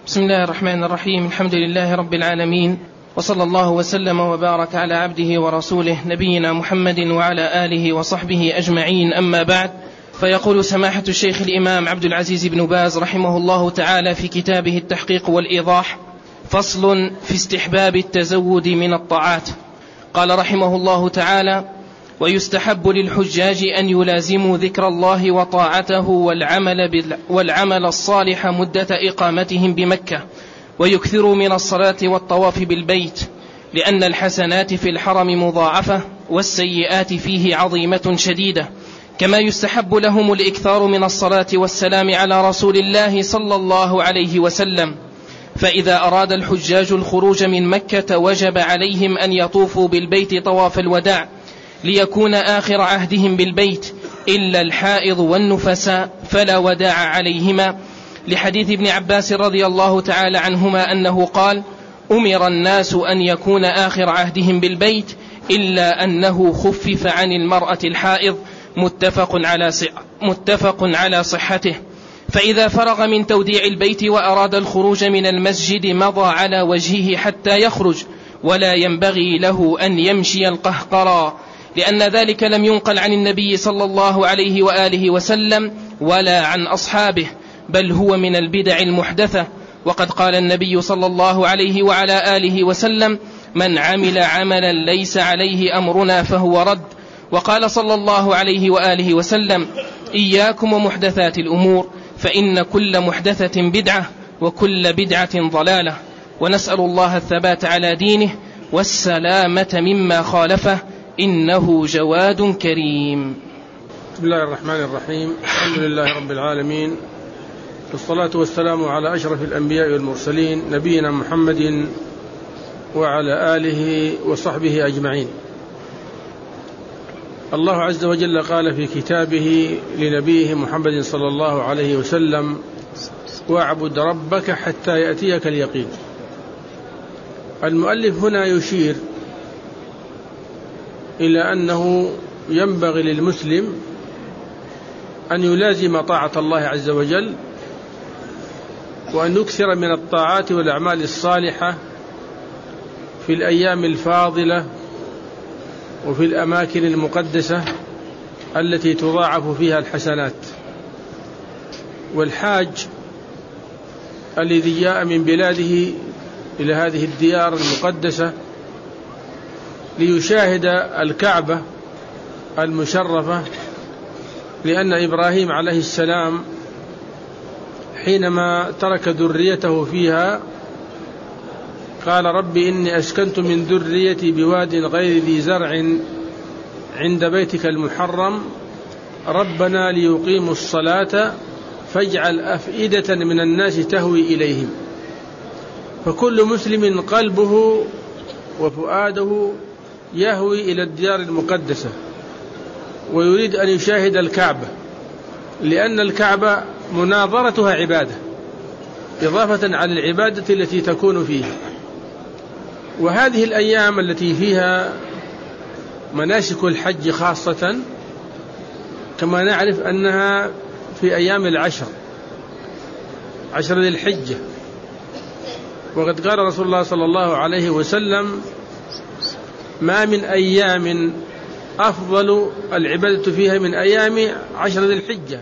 بسم الله الرحمن الرحيم. الحمد لله رب العالمين، وصلى الله وسلم وبارك على عبده ورسوله نبينا محمد وعلى آله وصحبه أجمعين، أما بعد. فيقول سماحة الشيخ الإمام عبد العزيز بن باز رحمه الله تعالى في كتابه التحقيق والإيضاح: فصل في استحباب التزود من الطاعات. قال رحمه الله تعالى: ويستحب للحجاج أن يلازموا ذكر الله وطاعته والعمل الصالح مدة إقامتهم بمكة، ويكثروا من الصلاة والطواف بالبيت، لأن الحسنات في الحرم مضاعفة والسيئات فيه عظيمة شديدة. كما يستحب لهم الإكثار من الصلاة والسلام على رسول الله صلى الله عليه وسلم. فإذا أراد الحجاج الخروج من مكة وجب عليهم أن يطوفوا بالبيت طواف الوداع، ليكون آخر عهدهم بالبيت، إلا الحائض والنفساء فلا وداع عليهما، لحديث ابن عباس رضي الله تعالى عنهما أنه قال: أمر الناس أن يكون آخر عهدهم بالبيت، إلا أنه خفف عن المرأة الحائض، متفق على صحته. فإذا فرغ من توديع البيت وأراد الخروج من المسجد مضى على وجهه حتى يخرج، ولا ينبغي له أن يمشي القهقرى، لأن ذلك لم ينقل عن النبي صلى الله عليه وآله وسلم ولا عن أصحابه، بل هو من البدع المحدثة. وقد قال النبي صلى الله عليه وعلى آله وسلم: من عمل عملا ليس عليه أمرنا فهو رد. وقال صلى الله عليه وآله وسلم: إياكم ومحدثات الأمور، فإن كل محدثة بدعة، وكل بدعة ضلالة. ونسأل الله الثبات على دينه والسلامة مما خالفه، إنه جواد كريم. بسم الله الرحمن الرحيم. الحمد لله رب العالمين، والصلاة والسلام على أشرف الأنبياء والمرسلين، نبينا محمد وعلى آله وصحبه أجمعين. الله عز وجل قال في كتابه لنبيه محمد صلى الله عليه وسلم: واعبد ربك حتى يأتيك اليقين. المؤلف هنا يشير إلى أنه ينبغي للمسلم أن يلازم طاعة الله عز وجل، وأن يكثر من الطاعات والأعمال الصالحة في الأيام الفاضلة وفي الأماكن المقدسة التي تضاعف فيها الحسنات. والحاج الذي جاء من بلاده إلى هذه الديار المقدسة ليشاهد الكعبة المشرفة، لأن إبراهيم عليه السلام حينما ترك ذريته فيها قال: رب إني أسكنت من ذريتي بواد غير ذي زرع عند بيتك المحرم ربنا ليقيموا الصلاة فاجعل أفئدة من الناس تهوي إليهم. فكل مسلم قلبه وفؤاده يهوي إلى الديار المقدسة ويريد أن يشاهد الكعبة، لأن الكعبة مناظرتها عبادة إضافة على العبادة التي تكون فيها. وهذه الأيام التي فيها مناسك الحج خاصة، كما نعرف أنها في أيام عشر ذي الحجة. وقد قال رسول الله صلى الله عليه وسلم: ما من أيام أفضل العبادة فيها من أيام 10 ذي الحجة.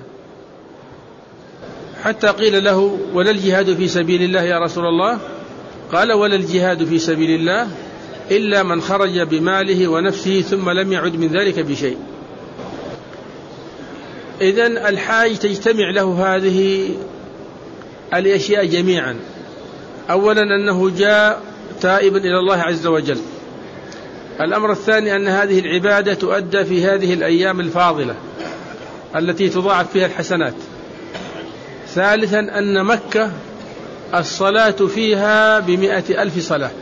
حتى قيل له: ولا الجهاد في سبيل الله يا رسول الله؟ قال: ولا الجهاد في سبيل الله إلا من خرج بماله ونفسه ثم لم يعد من ذلك بشيء. إذن الحاج تجتمع له هذه الأشياء جميعا. أولا أنه جاء تائبا إلى الله عز وجل. الأمر الثاني أن هذه العبادة تؤدى في هذه الأيام الفاضلة التي تضاعف فيها الحسنات. ثالثا أن مكة الصلاة فيها 100,000 صلاة،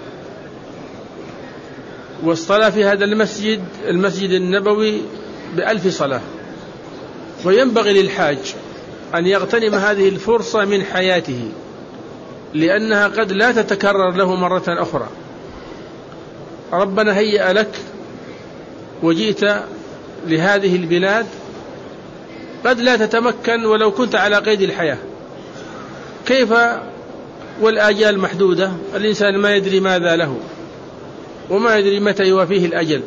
والصلاة في هذا المسجد النبوي 1000 صلاة. وينبغي للحاج أن يغتنم هذه الفرصة من حياته، لأنها قد لا تتكرر له مرة أخرى. ربنا هيأ لك وجئت لهذه البلاد، قد لا تتمكن ولو كنت على قيد الحياة. كيف والآجال محدودة، الإنسان ما يدري ماذا له وما يدري متى يوافيه الأجل،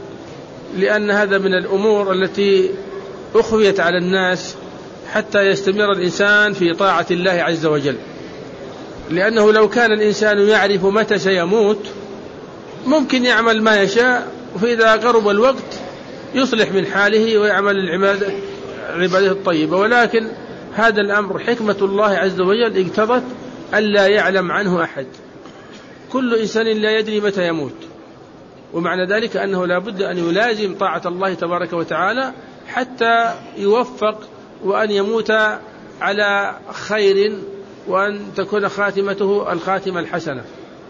لأن هذا من الأمور التي أخفيت على الناس حتى يستمر الإنسان في طاعة الله عز وجل. لأنه لو كان الإنسان يعرف متى سيموت ممكن يعمل ما يشاء، فإذا قرب الوقت يصلح من حاله ويعمل العبادة الطيبة. ولكن هذا الأمر حكمة الله عز وجل اقتضت ألا يعلم عنه أحد، كل إنسان لا يدري متى يموت، ومعنى ذلك أنه لا بد أن يلازم طاعة الله تبارك وتعالى حتى يوفق وأن يموت على خير وأن تكون خاتمته الخاتمة الحسنة.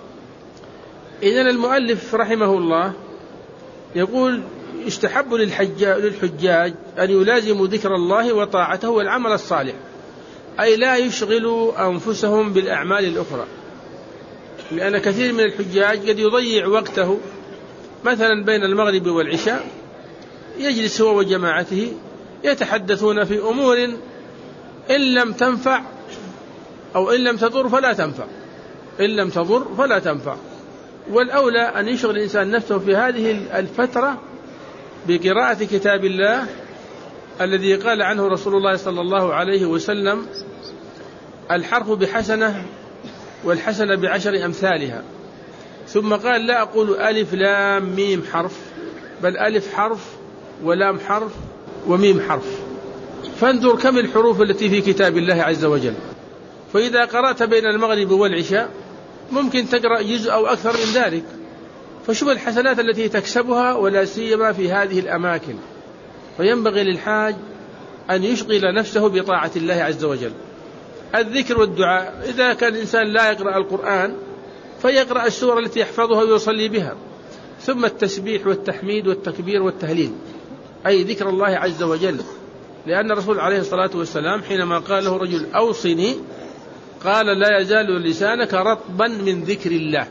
إذن المؤلف رحمه الله يقول: يستحب للحجاج أن يلازموا ذكر الله وطاعته والعمل الصالح، أي لا يشغلوا أنفسهم بالأعمال الأخرى، لأن كثير من الحجاج قد يضيع وقته مثلا بين المغرب والعشاء، يجلس هو وجماعته يتحدثون في أمور إن لم تنفع أو إن لم تضر فلا تنفع، إن لم تضر فلا تنفع. والأولى أن يشغل الإنسان نفسه في هذه الفترة بقراءة كتاب الله الذي قال عنه رسول الله صلى الله عليه وسلم: الحرف بحسنة والحسنة بعشر أمثالها. ثم قال: لا أقول ألف لام ميم حرف، بل ألف حرف ولام حرف وميم حرف. فانظر كم الحروف التي في كتاب الله عز وجل. فإذا قرأت بين المغرب والعشاء ممكن تقرأ جزء أو أكثر من ذلك، فشوف الحسنات التي تكسبها، ولا سيما في هذه الأماكن. فينبغي للحاج أن يشغل نفسه بطاعة الله عز وجل. الذكر والدعاء، إذا كان الإنسان لا يقرأ القرآن فيقرأ السورة التي يحفظها ويصلي بها، ثم التسبيح والتحميد والتكبير والتهليل، أي ذكر الله عز وجل. لأن الرسول عليه الصلاة والسلام حينما قال له رجل: أوصني، قال: لا يزال لسانك رطبا من ذكر الله.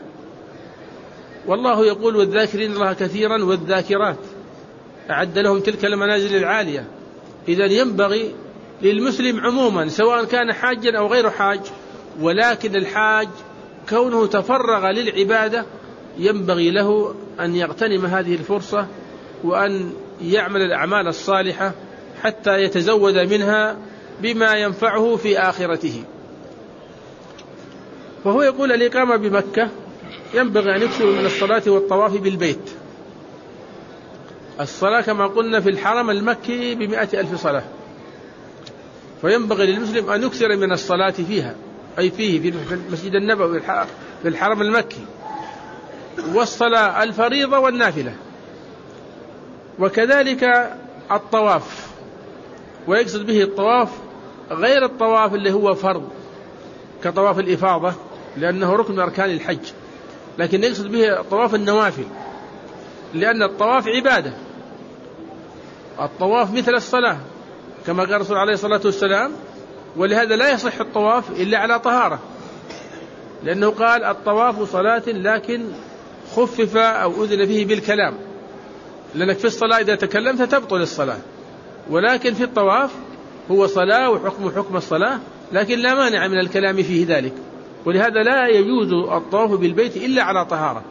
والله يقول: والذاكرين الله كثيرا والذاكرات أعد لهم تلك المنازل العالية. إذن ينبغي للمسلم عموما سواء كان حاجا أو غير حاج، ولكن الحاج كونه تفرغ للعبادة ينبغي له أن يغتنم هذه الفرصة وأن يعمل الأعمال الصالحة حتى يتزود منها بما ينفعه في آخرته. فهو يقول: الإقامة بمكة ينبغي أن يكثر من الصلاة والطواف بالبيت. الصلاة كما قلنا في الحرم المكي 100,000 صلاة، فينبغي للمسلم أن يكثر من الصلاة فيها، أي فيه في المسجد النبوي في الحرم المكي، والصلاة الفريضة والنافلة، وكذلك الطواف. ويقصد به الطواف غير الطواف اللي هو فرض كطواف الإفاضة لأنه ركن من أركان الحج، لكن يقصد به طواف النوافل، لأن الطواف عبادة. الطواف مثل الصلاة كما قال الرسول عليه الصلاة والسلام، ولهذا لا يصح الطواف إلا على طهارة، لأنه قال: الطواف صلاة لكن خفف أو أذن فيه بالكلام، لأنك في الصلاة إذا تكلمت تبطل الصلاة، ولكن في الطواف هو صلاة وحكم حكم الصلاة، لكن لا مانع من الكلام فيه ذلك، ولهذا لا يجوز الطواف بالبيت إلا على طهارة.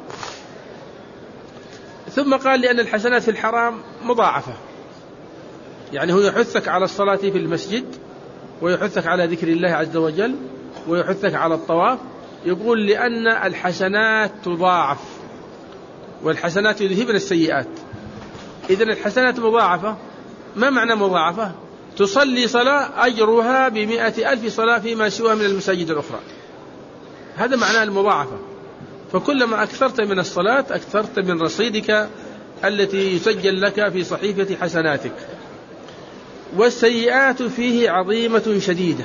ثم قال: لأن الحسنات في الحرام مضاعفة، يعني هو يحثك على الصلاة في المسجد، ويحثك على ذكر الله عز وجل، ويحثك على الطواف. يقول: لأن الحسنات تضاعف، والحسنات يذهبن السيئات. إذن الحسنات مضاعفة. ما معنى مضاعفة؟ تصلي صلاة أجرها 100,000 صلاة فيما سوى من المساجد الأخرى، هذا معنى المضاعفة. فكلما أكثرت من الصلاة أكثرت من رصيدك التي يسجل لك في صحيفة حسناتك. والسيئات فيه عظيمة شديدة،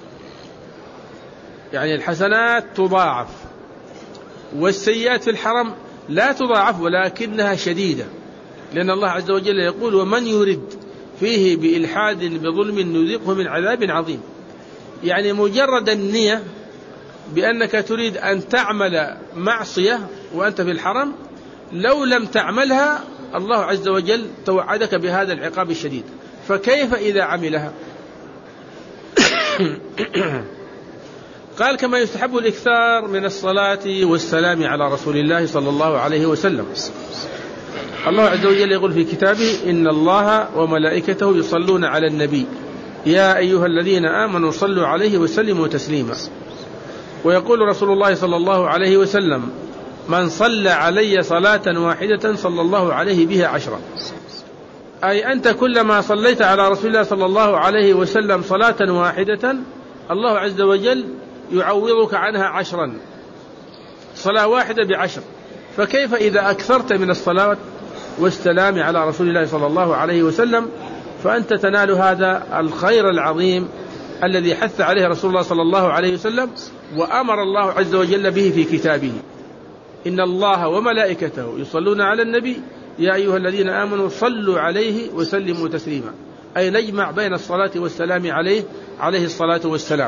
يعني الحسنات تضاعف، والسيئات في الحرم لا تضاعف ولكنها شديدة، لأن الله عز وجل يقول: ومن يرد فيه بإلحاد بظلم نذقه من عذاب عظيم. يعني مجرد النية بأنك تريد أن تعمل معصية وأنت في الحرم، لو لم تعملها الله عز وجل توعدك بهذا العقاب الشديد، فكيف إذا عملها؟ قال كما يستحب الإكثار من الصلاة والسلام على رسول الله صلى الله عليه وسلم. الله عز وجل يقول في كتابه: إن الله وملائكته يصلون على النبي يا أيها الذين آمنوا صلوا عليه وسلموا تسليما. ويقول رسول الله صلى الله عليه وسلم: من صلى علي صلاة واحدة صلى الله عليه بها 10. أي أنت كلما صليت على رسول الله صلى الله عليه وسلم صلاة واحدة الله عز وجل يعوضك عنها 10. صلاة واحدة ب10. فكيف إذا أكثرت من الصلاة والسلام على رسول الله صلى الله عليه وسلم، فأنت تنال هذا الخير العظيم الذي حث عليه رسول الله صلى الله عليه وسلم وأمر الله عز وجل به في كتابه: إن الله وملائكته يصلون على النبي يا أيها الذين آمنوا صلوا عليه وسلموا تسليما. أي نجمع بين الصلاة والسلام عليه الصلاة والسلام.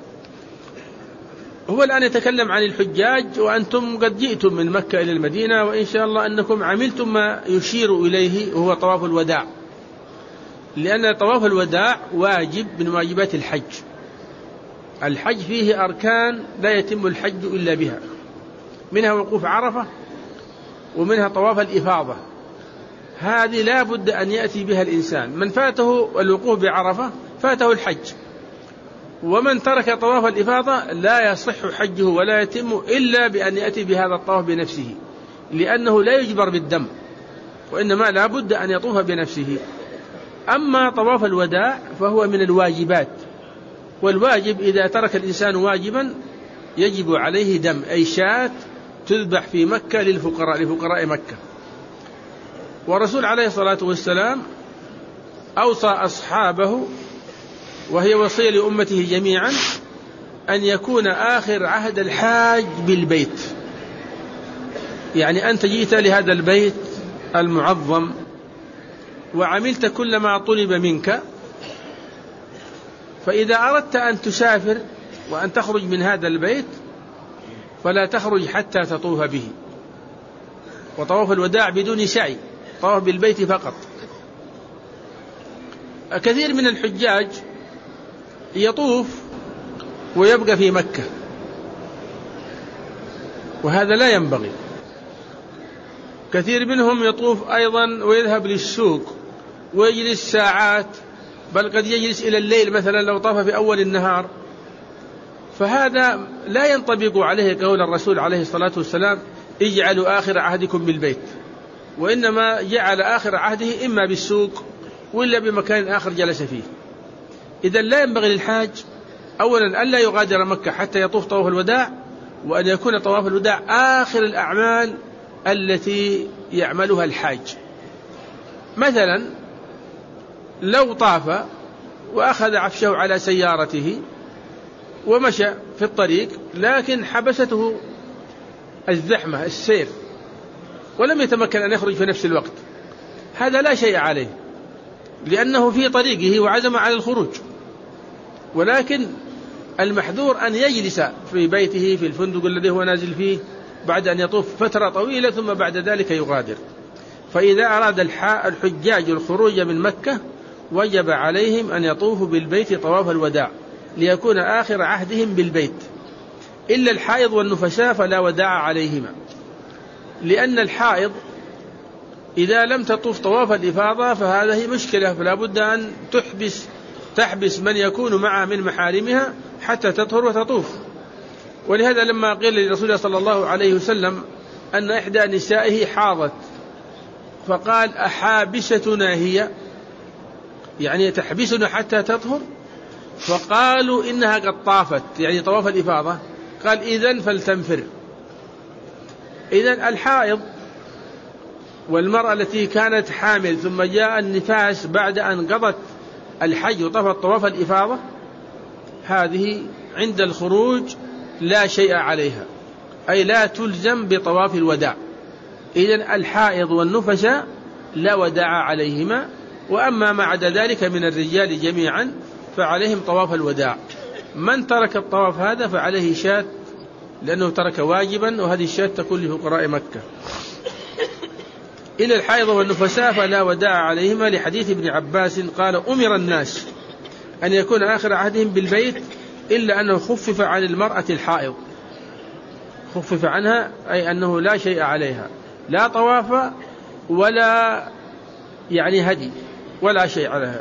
هو الآن يتكلم عن الحجاج، وأنتم قد جئتم من مكة إلى المدينة، وإن شاء الله أنكم عملتم ما يشير إليه وهو طواف الوداع، لأن طواف الوداع واجب من واجبات الحج. الحج فيه أركان لا يتم الحج إلا بها، منها وقوف عرفة، ومنها طواف الإفاضة. هذه لا بد أن يأتي بها الإنسان. من فاته الوقوف بعرفة فاته الحج، ومن ترك طواف الإفاضة لا يصح حجه ولا يتم إلا بأن يأتي بهذا الطواف بنفسه، لأنه لا يجبر بالدم، وإنما لا بد أن يطوف بنفسه. أما طواف الوداع فهو من الواجبات، والواجب إذا ترك الإنسان واجبا يجب عليه دم، أي شاة تذبح في مكة لفقراء مكة. والرسول عليه الصلاة والسلام أوصى أصحابه، وهي وصية لأمته جميعا، أن يكون آخر عهد الحاج بالبيت. يعني أنت جئت لهذا البيت المعظم وعملت كل ما طلب منك، فإذا أردت أن تسافر وأن تخرج من هذا البيت فلا تخرج حتى تطوف به. وطواف الوداع بدون سعي، طواف بالبيت فقط. كثير من الحجاج يطوف ويبقى في مكة، وهذا لا ينبغي. كثير منهم يطوف أيضا ويذهب للسوق ويجلس ساعات، بل قد يجلس إلى الليل مثلا لو طاف في أول النهار. فهذا لا ينطبق عليه قول الرسول عليه الصلاة والسلام: اجعلوا آخر عهدكم بالبيت، وإنما جعل آخر عهده إما بالسوق وإلا بمكان آخر جلس فيه. إذا لا ينبغي للحاج أولا ألا يغادر مكة حتى يطوف طواف الوداع، وأن يكون طواف الوداع آخر الأعمال التي يعملها الحاج. مثلا لو طاف وأخذ عفشه على سيارته ومشى في الطريق، لكن حبسته الزحمة السير ولم يتمكن أن يخرج في نفس الوقت، هذا لا شيء عليه، لأنه في طريقه وعزم على الخروج. ولكن المحذور أن يجلس في بيته في الفندق الذي هو نازل فيه بعد أن يطوف فترة طويلة ثم بعد ذلك يغادر. فإذا أراد الحجاج الخروج من مكة وجب عليهم أن يطوفوا بالبيت طواف الوداع ليكون آخر عهدهم بالبيت، إلا الحائض والنفساء فلا وداع عليهما، لأن الحائض إذا لم تطوف طواف الإفاضة فهذه مشكلة، فلا بد أن تحبس من يكون معها من محارمها حتى تطهر وتطوف. ولهذا لما قيل لرسول الله صلى الله عليه وسلم أن إحدى نسائه حاضت، فقال: أحابستنا هي؟ يعني تحبسنا حتى تطهر؟ فقالوا إنها قد طافت، يعني طواف الإفاضة. قال: إذن فلتنفر. إذن الحائض والمرأة التي كانت حامل ثم جاء النفاس بعد أن قضت الحج وطافت طواف الإفاضة، هذه عند الخروج لا شيء عليها، أي لا تلزم بطواف الوداع. إذن الحائض والنفساء لا وداع عليهما، وأما ما عدا ذلك من الرجال جميعا فعليهم طواف الوداع. من ترك الطواف هذا فعليه شاة، لأنه ترك واجبا، وهذه الشاة تكون لفقراء مكة. إلى الحائض والنفساء فلا وداع عليهما، لحديث ابن عباس قال: أمر الناس أن يكون آخر عهدهم بالبيت إلا أنه خفف عن المرأة الحائض، خفف عنها أي أنه لا شيء عليها، لا طواف ولا هدي ولا شيء عليها.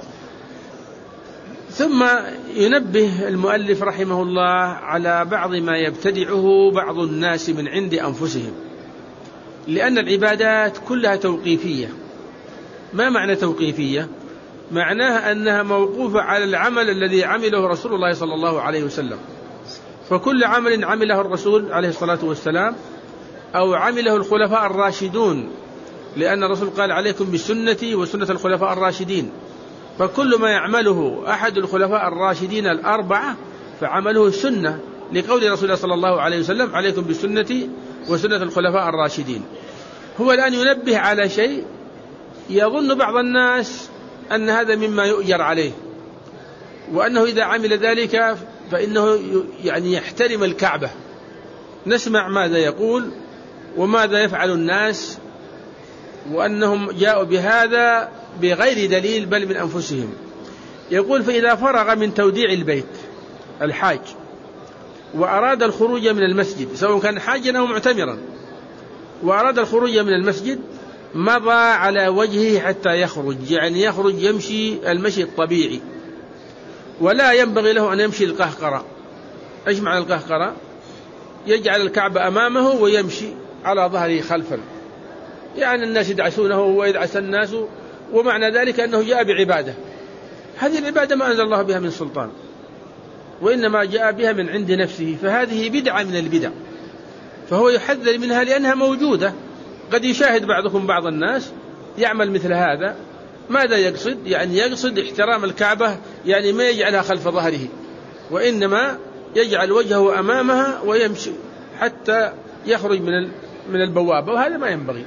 ثم ينبه المؤلف رحمه الله على بعض ما يبتدعه بعض الناس من عند أنفسهم، لأن العبادات كلها توقيفية. ما معنى توقيفية؟ معناها أنها موقوفة على العمل الذي عمله رسول الله صلى الله عليه وسلم. فكل عمل عمله الرسول عليه الصلاة والسلام أو عمله الخلفاء الراشدون، لأن الرسول قال عليكم بسنتي وسنة الخلفاء الراشدين، فكل ما يعمله أحد الخلفاء الراشدين الأربعة فعمله سنة، لقول رسول الله صلى الله عليه وسلم عليكم بسنتي وسنة الخلفاء الراشدين. هو الآن ينبه على شيء يظن بعض الناس أن هذا مما يؤجر عليه، وأنه إذا عمل ذلك فإنه يحترم الكعبة. نسمع ماذا يقول وماذا يفعل الناس، وأنهم جاءوا بهذا بغير دليل بل من أنفسهم. يقول فإذا فرغ من توديع البيت الحاج وأراد الخروج من المسجد، سواء كان حاجا أو معتمرا، وأراد الخروج من المسجد مضى على وجهه حتى يخرج، يخرج يمشي المشي الطبيعي، ولا ينبغي له أن يمشي القهقرة. إيش معنى القهقرة؟ يجعل الكعبة أمامه ويمشي على ظهره خلفا، الناس يدعسونه ويدعس الناس، ومعنى ذلك أنه جاء بعبادة. هذه العبادة ما أنزل الله بها من سلطان، وإنما جاء بها من عند نفسه، فهذه بدعة من البدع، فهو يحذر منها لأنها موجودة. قد يشاهد بعضكم بعض الناس يعمل مثل هذا. ماذا يقصد؟ يقصد احترام الكعبة، ما يجعلها خلف ظهره، وإنما يجعل وجهه أمامها ويمشي حتى يخرج من البوابة، وهذا ما ينبغي.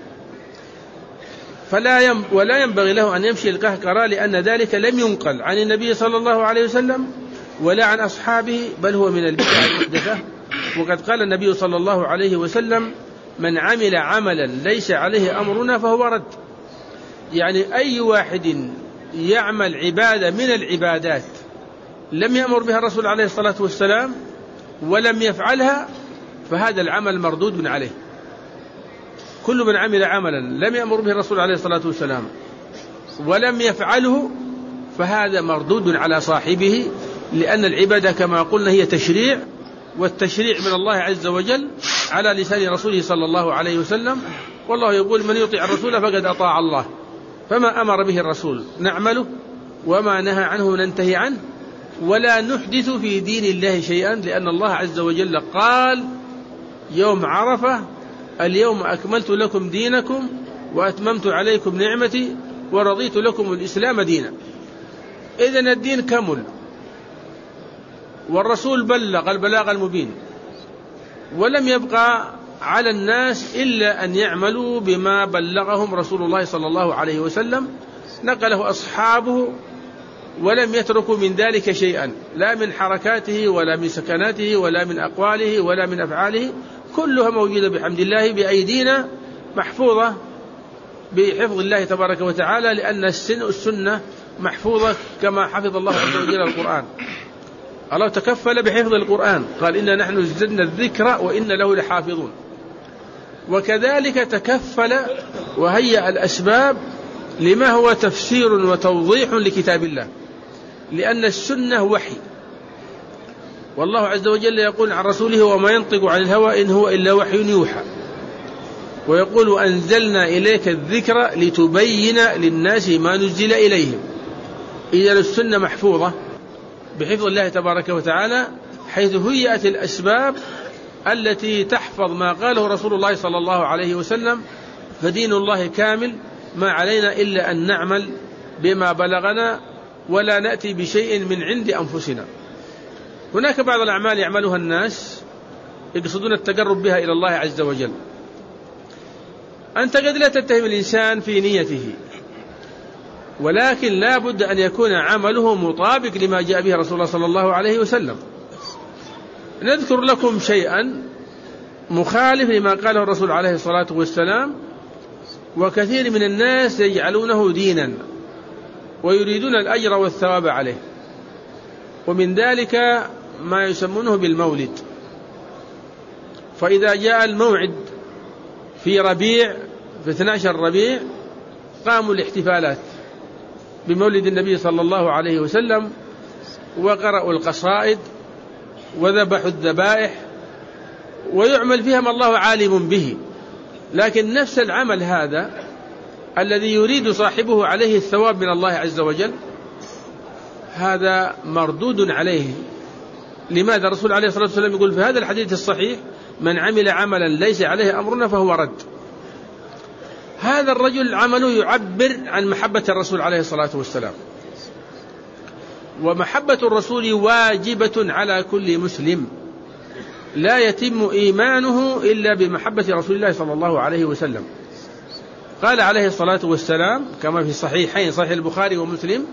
ولا ينبغي له أن يمشي القهقرة، لأن ذلك لم ينقل عن النبي صلى الله عليه وسلم ولا عن أصحابه، بل هو من البدع المحدثة. وقد قال النبي صلى الله عليه وسلم من عمل عملا ليس عليه أمرنا فهو رد. أي واحد يعمل عبادة من العبادات لم يأمر بها الرسول عليه الصلاة والسلام ولم يفعلها فهذا العمل مردود عليه. كل من عمل عملا لم يأمر به الرسول عليه الصلاة والسلام ولم يفعله فهذا مردود على صاحبه، لأن العبادة كما قلنا هي تشريع، والتشريع من الله عز وجل على لسان رسوله صلى الله عليه وسلم. والله يقول من يطيع الرسول فقد أطاع الله، فما أمر به الرسول نعمله وما نهى عنه ننتهي عنه، ولا نحدث في دين الله شيئا، لأن الله عز وجل قال يوم عرفة اليوم أكملت لكم دينكم وأتممت عليكم نعمتي ورضيت لكم الإسلام دينا. إذن الدين كمل، والرسول بلغ البلاغ المبين، ولم يبقى على الناس إلا أن يعملوا بما بلغهم رسول الله صلى الله عليه وسلم، نقله أصحابه ولم يتركوا من ذلك شيئا، لا من حركاته ولا من سكناته ولا من أقواله ولا من أفعاله، كلها موجودة بحمد الله بأيدينا محفوظة بحفظ الله تبارك وتعالى، لأن السنة محفوظة كما حفظ الله عز وجل القرآن. الله تكفل بحفظ القرآن، قال إنا نحن نزلنا الذكر وإن له لحافظون. وكذلك تكفل وهيأ الأسباب لما هو تفسير وتوضيح لكتاب الله، لأن السنة وحي، والله عز وجل يقول عن رسوله وما ينطق عن الهوى إن هو إلا وحي يوحى، ويقول أنزلنا إليك الذكر لتبين للناس ما نزل إليهم. إذا السنة محفوظة بحفظ الله تبارك وتعالى، حيث هيئت الأسباب التي تحفظ ما قاله رسول الله صلى الله عليه وسلم، فدين الله كامل، ما علينا إلا أن نعمل بما بلغنا ولا نأتي بشيء من عند أنفسنا. هناك بعض الأعمال يعملها الناس يقصدون التقرب بها إلى الله عز وجل. أنت قد لا تتهم الإنسان في نيته، ولكن لا بد أن يكون عمله مطابق لما جاء به رسول الله صلى الله عليه وسلم. نذكر لكم شيئا مخالف لما قاله الرسول عليه الصلاة والسلام، وكثير من الناس يجعلونه دينا ويريدون الأجر والثواب عليه. ومن ذلك ما يسمونه بالمولد. فإذا جاء الموعد في ربيع، في 12 ربيع، قاموا الاحتفالات بمولد النبي صلى الله عليه وسلم، وقرأوا القصائد وذبحوا الذبائح، ويعمل فيها ما الله عالم به. لكن نفس العمل هذا الذي يريد صاحبه عليه الثواب من الله عز وجل، هذا مردود عليه. لماذا؟ الرسول عليه الصلاة والسلام يقول في هذا الحديث الصحيح: من عمل عملا ليس عليه أمرنا فهو رد. هذا الرجل عمله يعبر عن محبة الرسول عليه الصلاة والسلام، ومحبة الرسول واجبة على كل مسلم، لا يتم إيمانه إلا بمحبة رسول الله صلى الله عليه وسلم. قال عليه الصلاة والسلام كما في الصحيحين، صحيح البخاري ومسلم،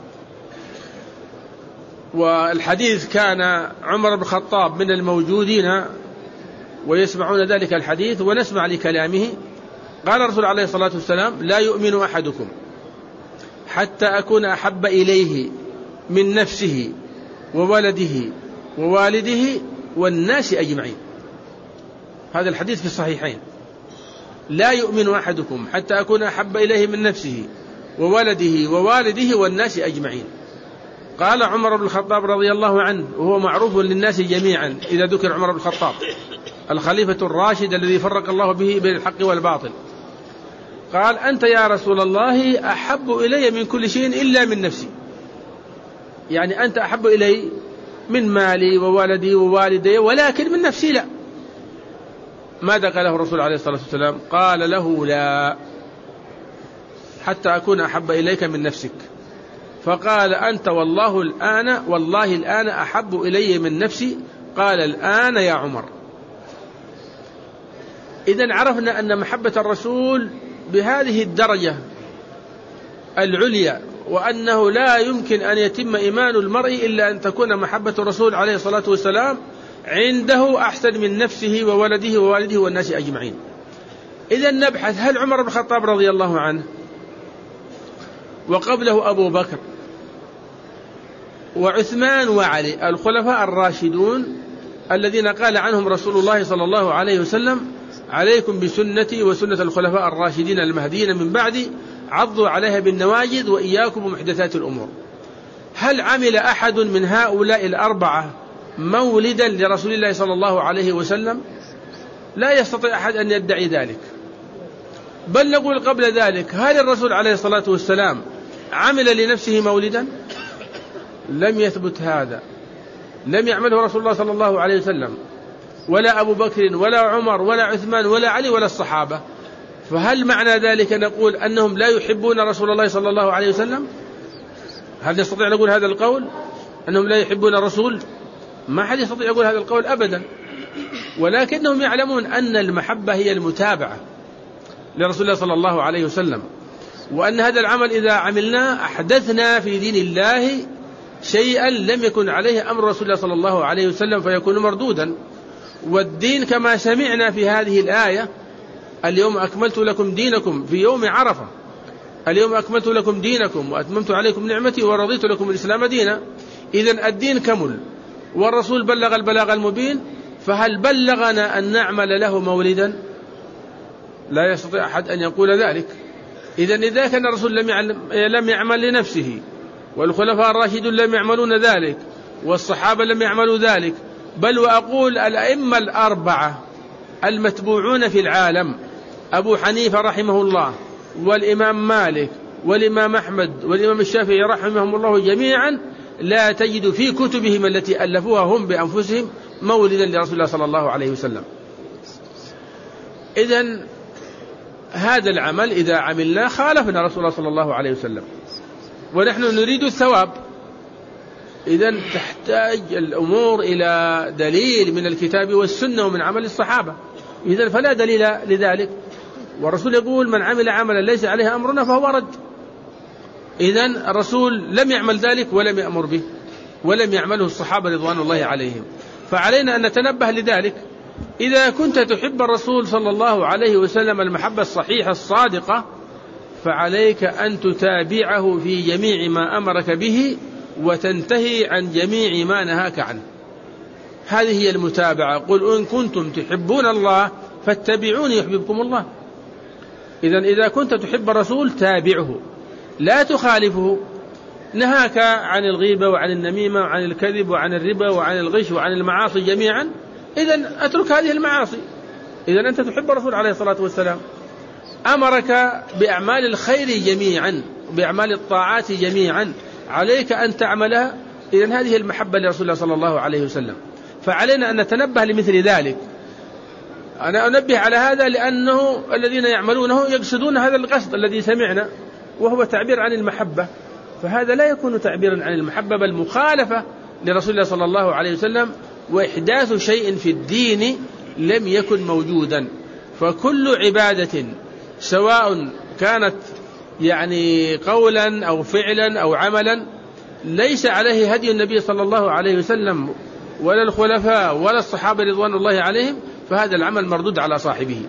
والحديث كان عمر بن الخطاب من الموجودين ويسمعون ذلك الحديث ونسمع لكلامه. قال الرسول عليه الصلاة والسلام: لا يؤمن أحدكم حتى أكون أحب إليه من نفسه وولده ووالده والناس أجمعين. هذا الحديث في الصحيحين: لا يؤمن أحدكم حتى أكون أحب إليه من نفسه وولده ووالده والناس أجمعين. قال عمر بن الخطاب رضي الله عنه، وهو معروف للناس جميعا إذا ذكر عمر بن الخطاب، الخليفة الراشد الذي فرق الله به بين الحق والباطل، قال: أنت يا رسول الله أحب إلي من كل شيء إلا من نفسي. يعني أنت أحب إلي من مالي وولدي ووالدي، ولكن من نفسي لا. ماذا قاله الرسول عليه الصلاة والسلام؟ قال له: لا، حتى أكون أحب إليك من نفسك. فقال: أنت والله الآن أحب إلي من نفسي. قال: الآن يا عمر. إذن عرفنا أن محبة الرسول بهذه الدرجة العليا، وأنه لا يمكن أن يتم إيمان المرء إلا أن تكون محبة الرسول عليه الصلاة والسلام عنده أحسن من نفسه وولده ووالده والناس أجمعين. إذن نبحث: هل عمر بن الخطاب رضي الله عنه وقبله أبو بكر وعثمان وعلي الخلفاء الراشدون الذين قال عنهم رسول الله صلى الله عليه وسلم: عليكم بسنتي وسنة الخلفاء الراشدين المهديين من بعدي، عضوا عليها بالنواجذ وإياكم ومحدثات الأمور، هل عمل أحد من هؤلاء الأربعة مولدا لرسول الله صلى الله عليه وسلم؟ لا يستطيع أحد أن يدعي ذلك. بل نقول قبل ذلك: هل الرسول عليه الصلاة والسلام عمل لنفسه مولدا؟ لم يثبت هذا، لم يعمله رسول الله صلى الله عليه وسلم، ولا أبو بكر ولا عمر ولا عثمان ولا علي ولا الصحابة. فهل معنى ذلك نقول أنهم لا يحبون رسول الله صلى الله عليه وسلم؟ هل نستطيع نقول هذا القول أنهم لا يحبون الرسول؟ ما حد يستطيع يقول هذا القول أبدا. ولكنهم يعلمون أن المحبة هي المتابعة لرسول الله صلى الله عليه وسلم، وأن هذا العمل إذا عملنا أحدثنا في دين الله شيئا لم يكن عليه أمر رسول الله صلى الله عليه وسلم فيكون مردودا. والدين كما سمعنا في هذه الآية: اليوم أكملت لكم دينكم، في يوم عرفة: اليوم أكملت لكم دينكم وأتممت عليكم نعمتي ورضيت لكم الإسلام دينا. إذن الدين كمل، والرسول بلغ البلاغ المبين، فهل بلغنا أن نعمل له مولدا؟ لا يستطيع أحد أن يقول ذلك. إذن إذا كان الرسول لم يعمل لنفسه، والخلفاء الراشدون لم يعملون ذلك، والصحابة لم يعملوا ذلك، بل وأقول الأئمة الأربعة المتبوعون في العالم: أبو حنيفة رحمه الله، والإمام مالك، والإمام أحمد، والإمام الشافعي رحمهم الله جميعا، لا تجد في كتبهم التي ألفوها هم بأنفسهم مولدا لرسول الله صلى الله عليه وسلم. إذن هذا العمل إذا عملنا خالفنا رسول الله صلى الله عليه وسلم، ونحن نريد الثواب. إذن تحتاج الأمور إلى دليل من الكتاب والسنة ومن عمل الصحابة. إذن فلا دليل لذلك، والرسول يقول: من عمل عملا ليس عليه أمرنا فهو رد. إذن الرسول لم يعمل ذلك ولم يأمر به، ولم يعمله الصحابة رضوان الله عليهم. فعلينا أن نتنبه لذلك. إذا كنت تحب الرسول صلى الله عليه وسلم المحبة الصحيحة الصادقة، فعليك أن تتابعه في جميع ما أمرك به، وتنتهي عن جميع ما نهاك عنه. هذه هي المتابعة. قل إن كنتم تحبون الله فاتبعوني يحببكم الله. إذا كنت تحب الرسول تابعه لا تخالفه. نهاك عن الغيبة وعن النميمة وعن الكذب وعن الربا وعن الغش وعن المعاصي جميعا، إذن أترك هذه المعاصي. إذن أنت تحب الرسول عليه الصلاة والسلام. أمرك بأعمال الخير جميعا وبأعمال الطاعات جميعا، عليك أن تعملها. إذن هذه المحبة لرسول الله صلى الله عليه وسلم. فعلينا أن نتنبه لمثل ذلك. أنا أنبه على هذا لأنه الذين يعملونه يقصدون هذا القصد الذي سمعنا، وهو تعبير عن المحبة. فهذا لا يكون تعبيرا عن المحبة، بل مخالفة لرسول الله صلى الله عليه وسلم، وإحداث شيء في الدين لم يكن موجودا. فكل عبادة سواء كانت يعني قولا أو فعلا أو عملا ليس عليه هدي النبي صلى الله عليه وسلم ولا الخلفاء ولا الصحابة رضوان الله عليهم، فهذا العمل مردود على صاحبه.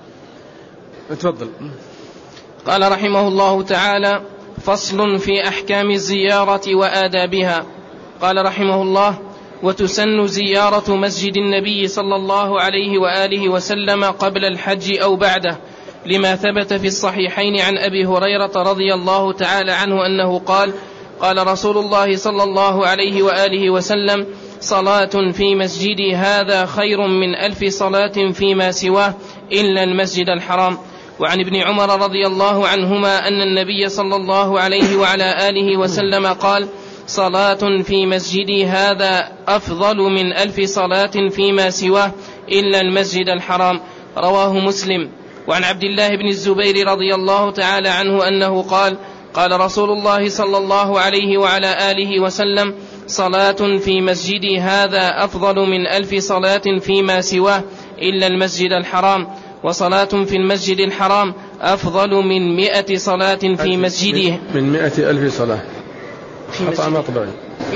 تفضل. قال رحمه الله تعالى: فصل في أحكام الزيارة وآدابها. قال رحمه الله: وتسن زيارة مسجد النبي صلى الله عليه وآله وسلم قبل الحج أو بعده، لما ثبت في الصحيحين عن أبي هريرة رضي الله تعالى عنه أنه قال: قال رسول الله صلى الله عليه وآله وسلم: صلاة في مسجدي هذا خير من 1000 صلاة فيما سواه إلا المسجد الحرام. وعن ابن عمر رضي الله عنهما أن النبي صلى الله عليه وعلى آله وسلم قال: صلاة في مسجدي هذا أفضل من 1000 صلاة فيما سواه إلا المسجد الحرام. رواه مسلم. وعن عبد الله بن الزبير رضي الله تعالى عنه أنه قال: قال رسول الله صلى الله عليه وعلى آله وسلم: صلاة في مسجدي هذا أفضل من 1000 صلاة فيما سواه إلا المسجد الحرام، وصلاة في المسجد الحرام أفضل من 100 صلاة في مسجده. من 100,000 صلاة خطأ مطبعي.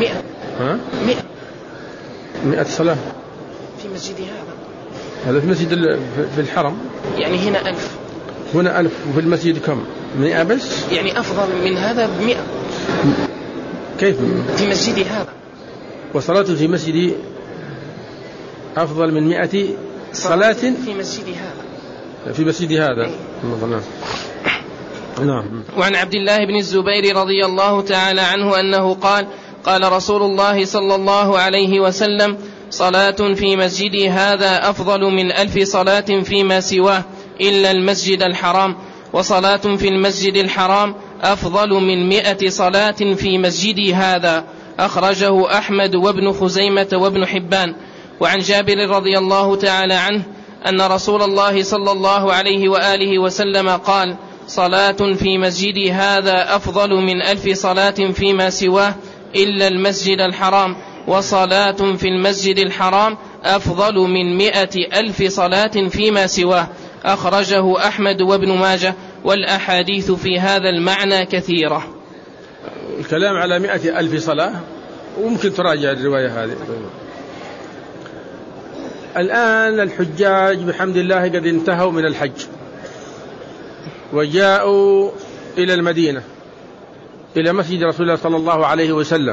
100 صلاة في مسجدي هذا في مسجد في الحرم. يعني هنا 1000. هنا 1000 وفي المسجد كم؟ 100 بس. يعني أفضل من هذا ب100. كيف؟ في مسجدي هذا. وصلاة في مسجدي أفضل من 100 صلاة في مسجدي هذا. في مسجدي هذا. نعم. وعن عبد الله بن الزبير رضي الله تعالى عنه أنه قال: قال رسول الله صلى الله عليه وسلم: صلاة في مسجدي هذا أفضل من 1000 صلاة فيما سواه إلا المسجد الحرام، وصلاة في المسجد الحرام أفضل من 100 صلاة في مسجدي هذا. أخرجه أحمد وابن خزيمة وابن حبان. وعن جابر رضي الله تعالى عنه أن رسول الله صلى الله عليه وآله وسلم قال: صلاة في مسجدي هذا أفضل من 1000 صلاة فيما سواه إلا المسجد الحرام، وصلاة في المسجد الحرام أفضل من 100,000 صلاة فيما سواه. أخرجه أحمد وابن ماجه. والأحاديث في هذا المعنى كثيرة. الكلام على 100,000 صلاة، وممكن تراجع الرواية هذه. الآن الحجاج بحمد الله قد انتهوا من الحج وجاءوا إلى المدينة إلى مسجد رسول الله صلى الله عليه وسلم،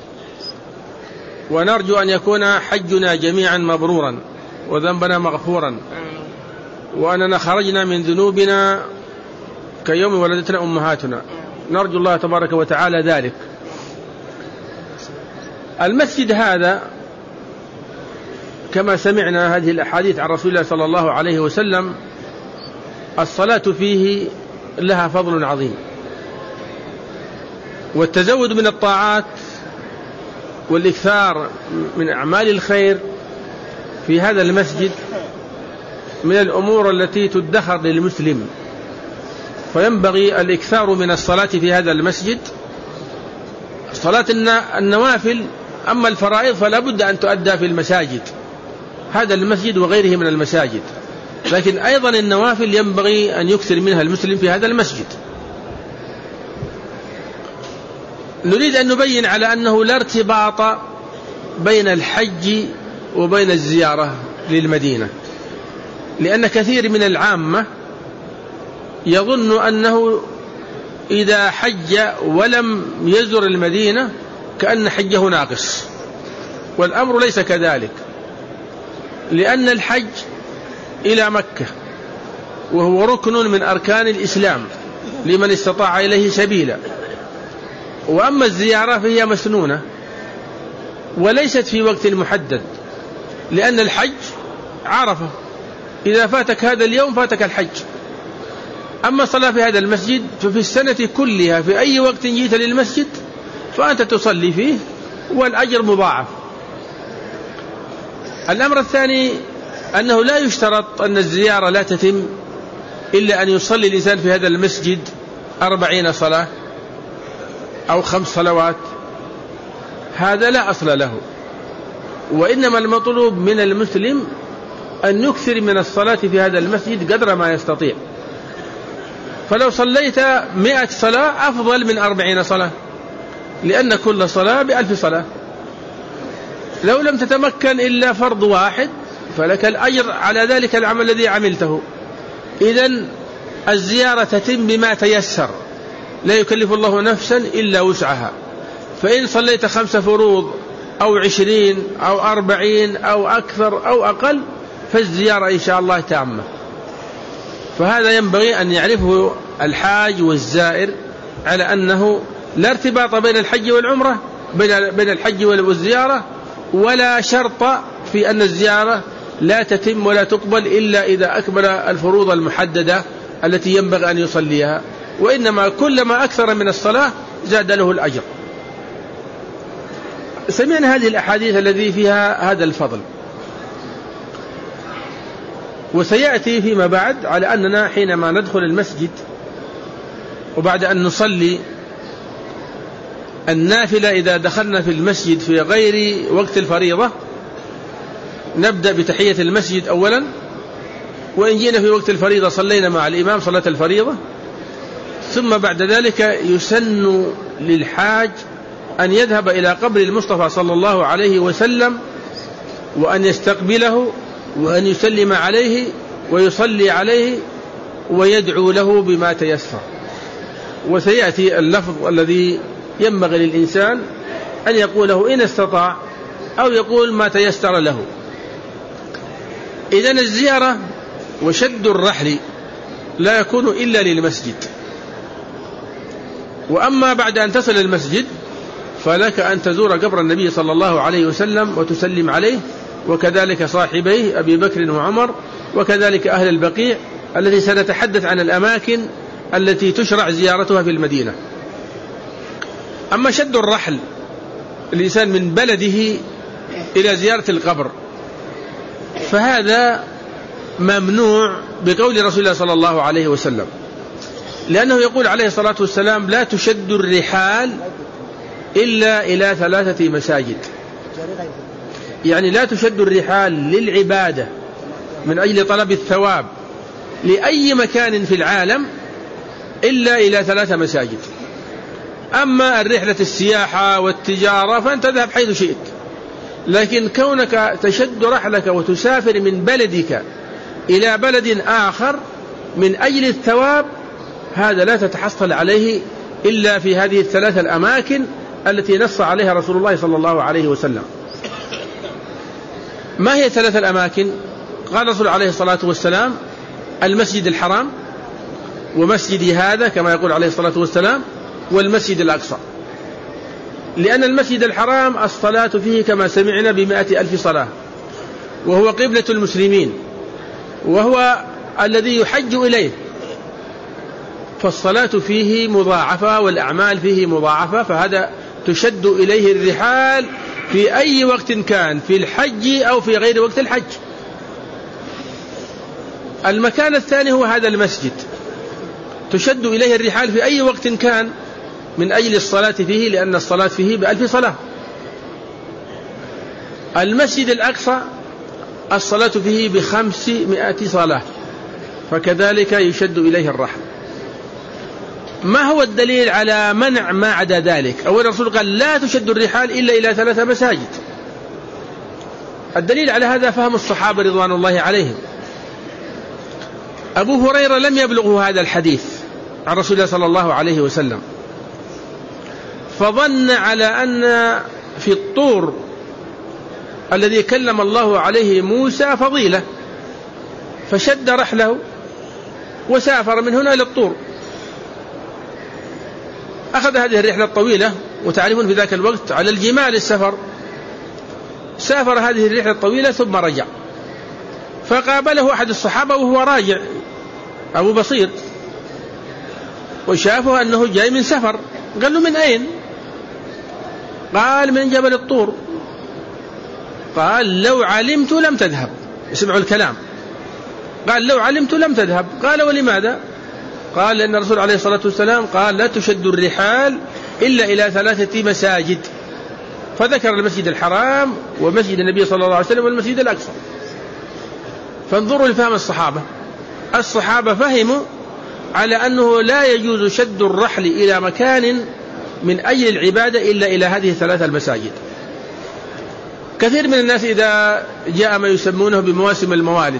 ونرجو أن يكون حجنا جميعا مبرورا وذنبنا مغفورا، وأننا خرجنا من ذنوبنا كيوم ولدتنا أمهاتنا. نرجو الله تبارك وتعالى ذلك. المسجد هذا كما سمعنا هذه الأحاديث عن رسول الله صلى الله عليه وسلم الصلاة فيه لها فضل عظيم، والتزود من الطاعات والإكثار من أعمال الخير في هذا المسجد من الأمور التي تدخر للمسلم، فينبغي الإكثار من الصلاة في هذا المسجد. صلاة النوافل، أما الفرائض فلا بد أن تؤدى في المساجد، هذا المسجد وغيره من المساجد، لكن أيضا النوافل ينبغي أن يكثر منها المسلم في هذا المسجد. نريد أن نبين على أنه لا ارتباط بين الحج وبين الزيارة للمدينة، لأن كثير من العامة يظن أنه إذا حج ولم يزر المدينة كأن حجه ناقص، والأمر ليس كذلك. لأن الحج إلى مكة وهو ركن من أركان الإسلام لمن استطاع إليه سبيلا، وأما الزيارة فهي مسنونة وليست في وقت محدد، لأن الحج عرفة، إذا فاتك هذا اليوم فاتك الحج. أما الصلاة في هذا المسجد ففي السنة كلها في أي وقت جيت للمسجد فأنت تصلي فيه والأجر مضاعف. الأمر الثاني أنه لا يشترط أن الزيارة لا تتم إلا أن يصلي الإنسان في هذا المسجد 40 صلاة أو 5 صلوات، هذا لا أصل له، وإنما المطلوب من المسلم أن يكثر من الصلاة في هذا المسجد قدر ما يستطيع. فلو صليت 100 صلاة أفضل من 40 صلاة، لأن كل صلاة ب1000 صلاة. لو لم تتمكن إلا فرض واحد فلك الأجر على ذلك العمل الذي عملته. إذن الزيارة تتم بما تيسر، لا يكلف الله نفسا إلا وسعها. فإن صليت 5 فروض أو 20 أو 40 أو أكثر أو أقل فالزيارة إن شاء الله تامة. فهذا ينبغي أن يعرفه الحاج والزائر، على أنه لا ارتباط بين الحج والعمرة، بين الحج والزيارة، ولا شرط في أن الزيارة لا تتم ولا تقبل إلا إذا أكمل الفروض المحددة التي ينبغي أن يصليها، وإنما كلما أكثر من الصلاة زاد له الأجر. سمعنا هذه الأحاديث الذي فيها هذا الفضل، وسيأتي فيما بعد على أننا حينما ندخل المسجد وبعد أن نصلي النافلة إذا دخلنا في المسجد في غير وقت الفريضة نبدأ بتحية المسجد أولا، وإن جينا في وقت الفريضة صلينا مع الإمام صلاة الفريضة، ثم بعد ذلك يسن للحاج أن يذهب إلى قبر المصطفى صلى الله عليه وسلم وأن يستقبله وأن يسلم عليه ويصلي عليه ويدعو له بما تيسر. وسيأتي اللفظ الذي ينبغي للإنسان أن يقوله إن استطاع، أو يقول ما تيسر له. إذن الزيارة وشد الرحل لا يكون إلا للمسجد، وأما بعد أن تصل المسجد فلك أن تزور قبر النبي صلى الله عليه وسلم وتسلم عليه، وكذلك صاحبيه أبي بكر وعمر، وكذلك أهل البقيع التي سنتحدث عن الأماكن التي تشرع زيارتها في المدينة. أما شد الرحل الإنسان من بلده إلى زيارة القبر فهذا ممنوع بقول رسول الله صلى الله عليه وسلم، لأنه يقول عليه الصلاة والسلام لا تشد الرحال إلا إلى 3 مساجد. يعني لا تشد الرحال للعبادة من أجل طلب الثواب لأي مكان في العالم إلا إلى 3 مساجد. أما الرحلة السياحة والتجارة فأنت تذهب حيث شئت، لكن كونك تشد رحلك وتسافر من بلدك إلى بلد آخر من أجل الثواب هذا لا تتحصل عليه إلا في هذه ال3 الأماكن التي نص عليها رسول الله صلى الله عليه وسلم. ما هي 3 الأماكن؟ قال رسول عليه الصلاة والسلام المسجد الحرام، ومسجدي هذا كما يقول عليه الصلاة والسلام، والمسجد الأقصى. لأن المسجد الحرام الصلاة فيه كما سمعنا ب100,000 صلاة، وهو قبلة المسلمين، وهو الذي يحج إليه، فالصلاة فيه مضاعفة والأعمال فيه مضاعفة، فهذا تشد إليه الرحال في أي وقت كان، في الحج أو في غير وقت الحج. المكان الثاني هو هذا المسجد، تشد إليه الرحال في أي وقت كان من أجل الصلاة فيه، لأن الصلاة فيه ب1000 صلاة. المسجد الأقصى الصلاة فيه ب500 صلاة، فكذلك يشد إليه الرحل. ما هو الدليل على منع ما عدا ذلك؟ أولا الرسول قال لا تشد الرحال إلا إلى 3 مساجد. الدليل على هذا فهم الصحابة رضوان الله عليهم. أبو هريرة لم يبلغه هذا الحديث عن رسول الله صلى الله عليه وسلم، فظن على أن في الطور الذي كلم الله عليه موسى فضيلة، فشد رحله وسافر من هنا إلى الطور. أخذ هذه الرحلة الطويلة، وتعرفون في ذاك الوقت على الجمال السفر، سافر هذه الرحلة الطويلة ثم رجع، فقابله أحد الصحابة وهو راجع، أبو بصير، وشافه أنه جاي من سفر. قال له: من أين؟ قال: من جبل الطور. قال: لو علمت لم تذهب. اسمعوا الكلام. قال: لو علمت لم تذهب. قال: ولماذا؟ قال: لأن الرسول عليه الصلاة والسلام قال: لا تشد الرحال إلا إلى 3 مساجد، فذكر المسجد الحرام ومسجد النبي صلى الله عليه وسلم والمسجد الأقصى. فانظروا لفهم الصحابة فهموا على أنه لا يجوز شد الرحل إلى مكان من أجل العبادة إلا إلى هذه 3 المساجد. كثير من الناس إذا جاء ما يسمونه بمواسم الموالد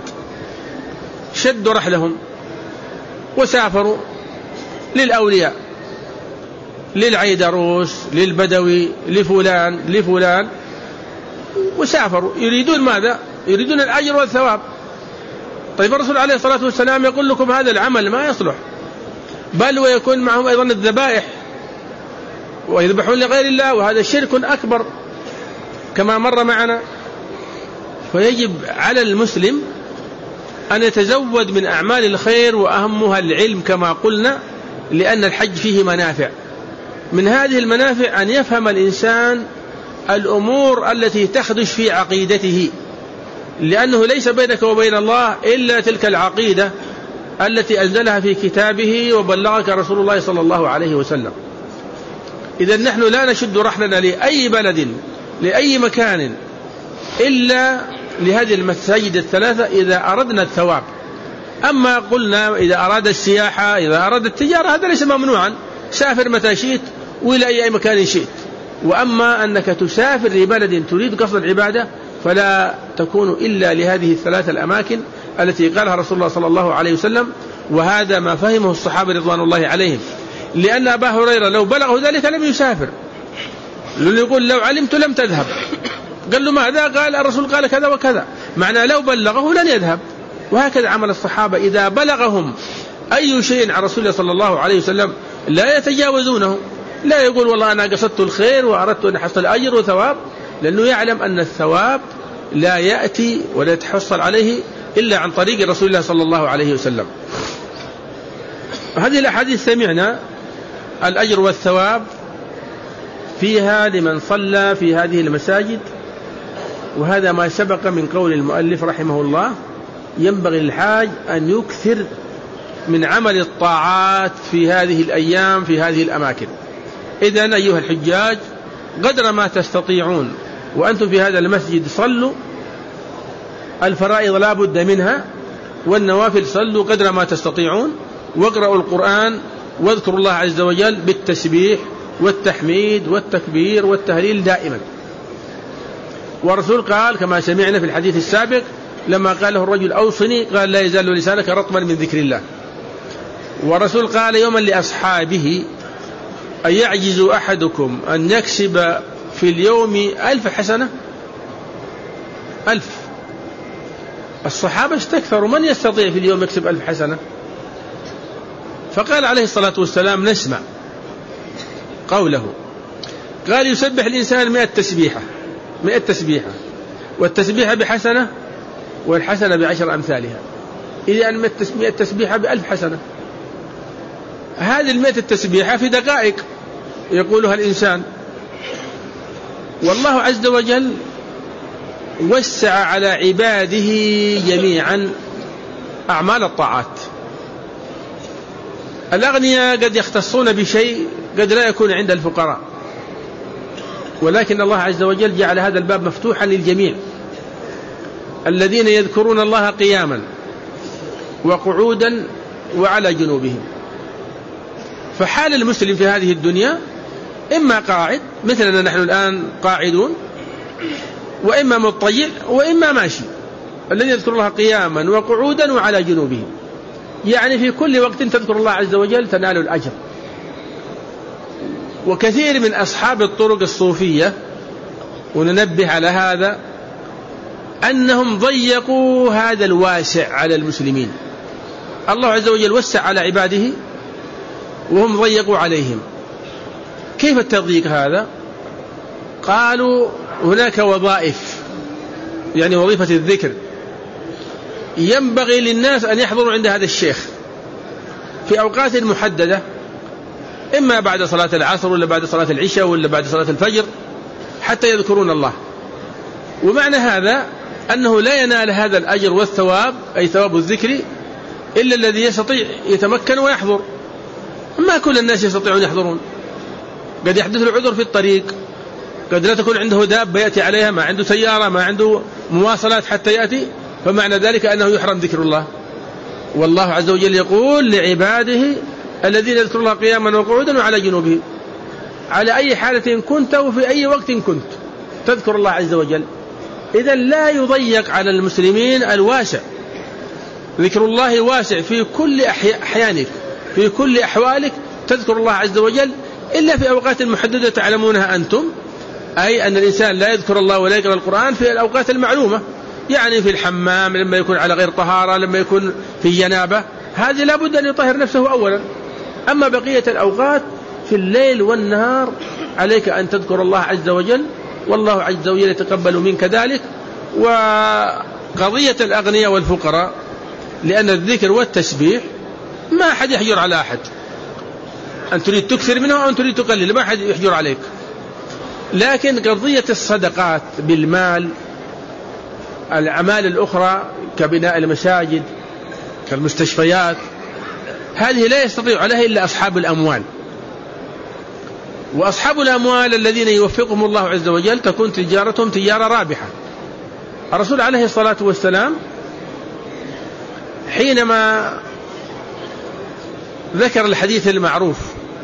شدوا رحلهم وسافروا للأولياء، للعيدروس، للبدوي، لفلان، وسافروا يريدون ماذا؟ يريدون الأجر والثواب. طيب الرسول عليه الصلاة والسلام يقول لكم هذا العمل ما يصلح، بل ويكون معهم أيضا الذبائح ويذبحون لغير الله، وهذا شرك أكبر كما مر معنا. فيجب على المسلم أن يتزود من أعمال الخير، وأهمها العلم كما قلنا، لأن الحج فيه منافع. من هذه المنافع أن يفهم الإنسان الأمور التي تخدش في عقيدته، لأنه ليس بينك وبين الله إلا تلك العقيدة التي أنزلها في كتابه وبلغك رسول الله صلى الله عليه وسلم. إذا نحن لا نشد رحلنا لأي بلد لأي مكان إلا لهذه المساجد ال3 إذا أردنا الثواب. أما قلنا إذا أراد السياحة، إذا أراد التجارة، هذا ليس ممنوعا، سافر متى شئت وإلى أي مكان شئت. وأما أنك تسافر لبلد تريد قصد العبادة فلا تكون إلا لهذه ال3 الأماكن التي قالها رسول الله صلى الله عليه وسلم. وهذا ما فهمه الصحابة رضوان الله عليهم، لأن أبا هريرة لو بلغه ذلك لم يسافر، لأنه يقول: لو علمت لم تذهب. قال له: ماذا؟ قال: الرسول قال كذا وكذا، معنى لو بلغه لن يذهب. وهكذا عمل الصحابة، إذا بلغهم أي شيء عن رسول الله صلى الله عليه وسلم لا يتجاوزونه، لا يقول: والله أنا قصدت الخير وأردت أن أحصل أجر وثواب، لأنه يعلم أن الثواب لا يأتي ولا يتحصل عليه إلا عن طريق رسول الله صلى الله عليه وسلم. هذه الأحاديث سمعنا الأجر والثواب فيها لمن صلى في هذه المساجد، وهذا ما سبق من قول المؤلف رحمه الله. ينبغي للحاج أن يكثر من عمل الطاعات في هذه الأيام في هذه الأماكن. إذن أيها الحجاج قدر ما تستطيعون وأنتم في هذا المسجد صلوا، الفرائض لا بد منها، والنوافل صلوا قدر ما تستطيعون، واقرأوا القرآن، واذكروا الله عز وجل بالتسبيح والتحميد والتكبير والتهليل دائما. والرسول قال كما سمعنا في الحديث السابق لما قال له الرجل: أوصني، قال: لا يزال لسانك رطبا من ذكر الله. والرسول قال يوما لأصحابه: أن يعجز أحدكم أن يكسب في اليوم 1000 حسنة؟ 1000. الصحابة استكثروا: من يستطيع في اليوم يكسب 1000 حسنة؟ فقال عليه الصلاة والسلام: نسمع قوله. قال: يسبح الإنسان 100 تسبيحة، والتسبيحة بحسنة، والحسنة ب10 أمثالها. إذا 100 تسبيحة ب1000 حسنة. هذه 100 التسبيحة في دقائق يقولها الإنسان. والله عز وجل وسع على عباده جميعا أعمال الطاعات. الأغنياء قد يختصون بشيء قد لا يكون عند الفقراء، ولكن الله عز وجل جعل هذا الباب مفتوحا للجميع. الذين يذكرون الله قياما وقعودا وعلى جنوبهم. فحال المسلم في هذه الدنيا إما قاعد مثلنا نحن الآن قاعدون، وإما مضطجع، وإما ماشي. الذين يذكرون الله قياما وقعودا وعلى جنوبهم، يعني في كل وقت تذكر الله عز وجل تنال الأجر. وكثير من أصحاب الطرق الصوفية، وننبه على هذا، أنهم ضيقوا هذا الواسع على المسلمين. الله عز وجل وسع على عباده وهم ضيقوا عليهم. كيف التضييق هذا؟ قالوا هناك وظائف، يعني وظيفة الذكر ينبغي للناس أن يحضروا عند هذا الشيخ في أوقات محددة، إما بعد صلاة العصر ولا بعد صلاة العشاء ولا بعد صلاة الفجر، حتى يذكرون الله. ومعنى هذا أنه لا ينال هذا الأجر والثواب، أي ثواب الذكر، إلا الذي يستطيع يتمكن ويحضر. ما كل الناس يستطيعون يحضرون، قد يحدث العذر في الطريق، قد لا تكون عنده دابة يأتي عليها، ما عنده سيارة، ما عنده مواصلات حتى يأتي، فمعنى ذلك أنه يحرم ذكر الله. والله عز وجل يقول لعباده الذين يذكرون الله قياما وقعودا وعلى جنوبهم، على أي حالة كنت وفي أي وقت كنت تذكر الله عز وجل. إذن لا يضيق على المسلمين الواسع، ذكر الله واسع في كل أحيانك، في كل أحوالك تذكر الله عز وجل، إلا في أوقات محددة تعلمونها أنتم، أي أن الإنسان لا يذكر الله ولا يقرأ القرآن في الأوقات المعلومة، يعني في الحمام لما يكون على غير طهارة، لما يكون في جنابة، هذه لابد أن يطهر نفسه أولا. أما بقية الأوقات في الليل والنهار عليك أن تذكر الله عز وجل، والله عز وجل يتقبل منك ذلك. وقضية الأغنياء والفقراء، لأن الذكر والتسبيح ما أحد يحجر على أحد، أن تريد تكثر منه أو أن تريد تقلل، ما أحد يحجر عليك. لكن قضية الصدقات بالمال، الأعمال الأخرى كبناء المساجد كالمستشفيات، هذه لا يستطيع عليها إلا أصحاب الأموال. وأصحاب الأموال الذين يوفقهم الله عز وجل تكون تجارتهم تجارة رابحة. الرسول عليه الصلاة والسلام حينما ذكر الحديث المعروف،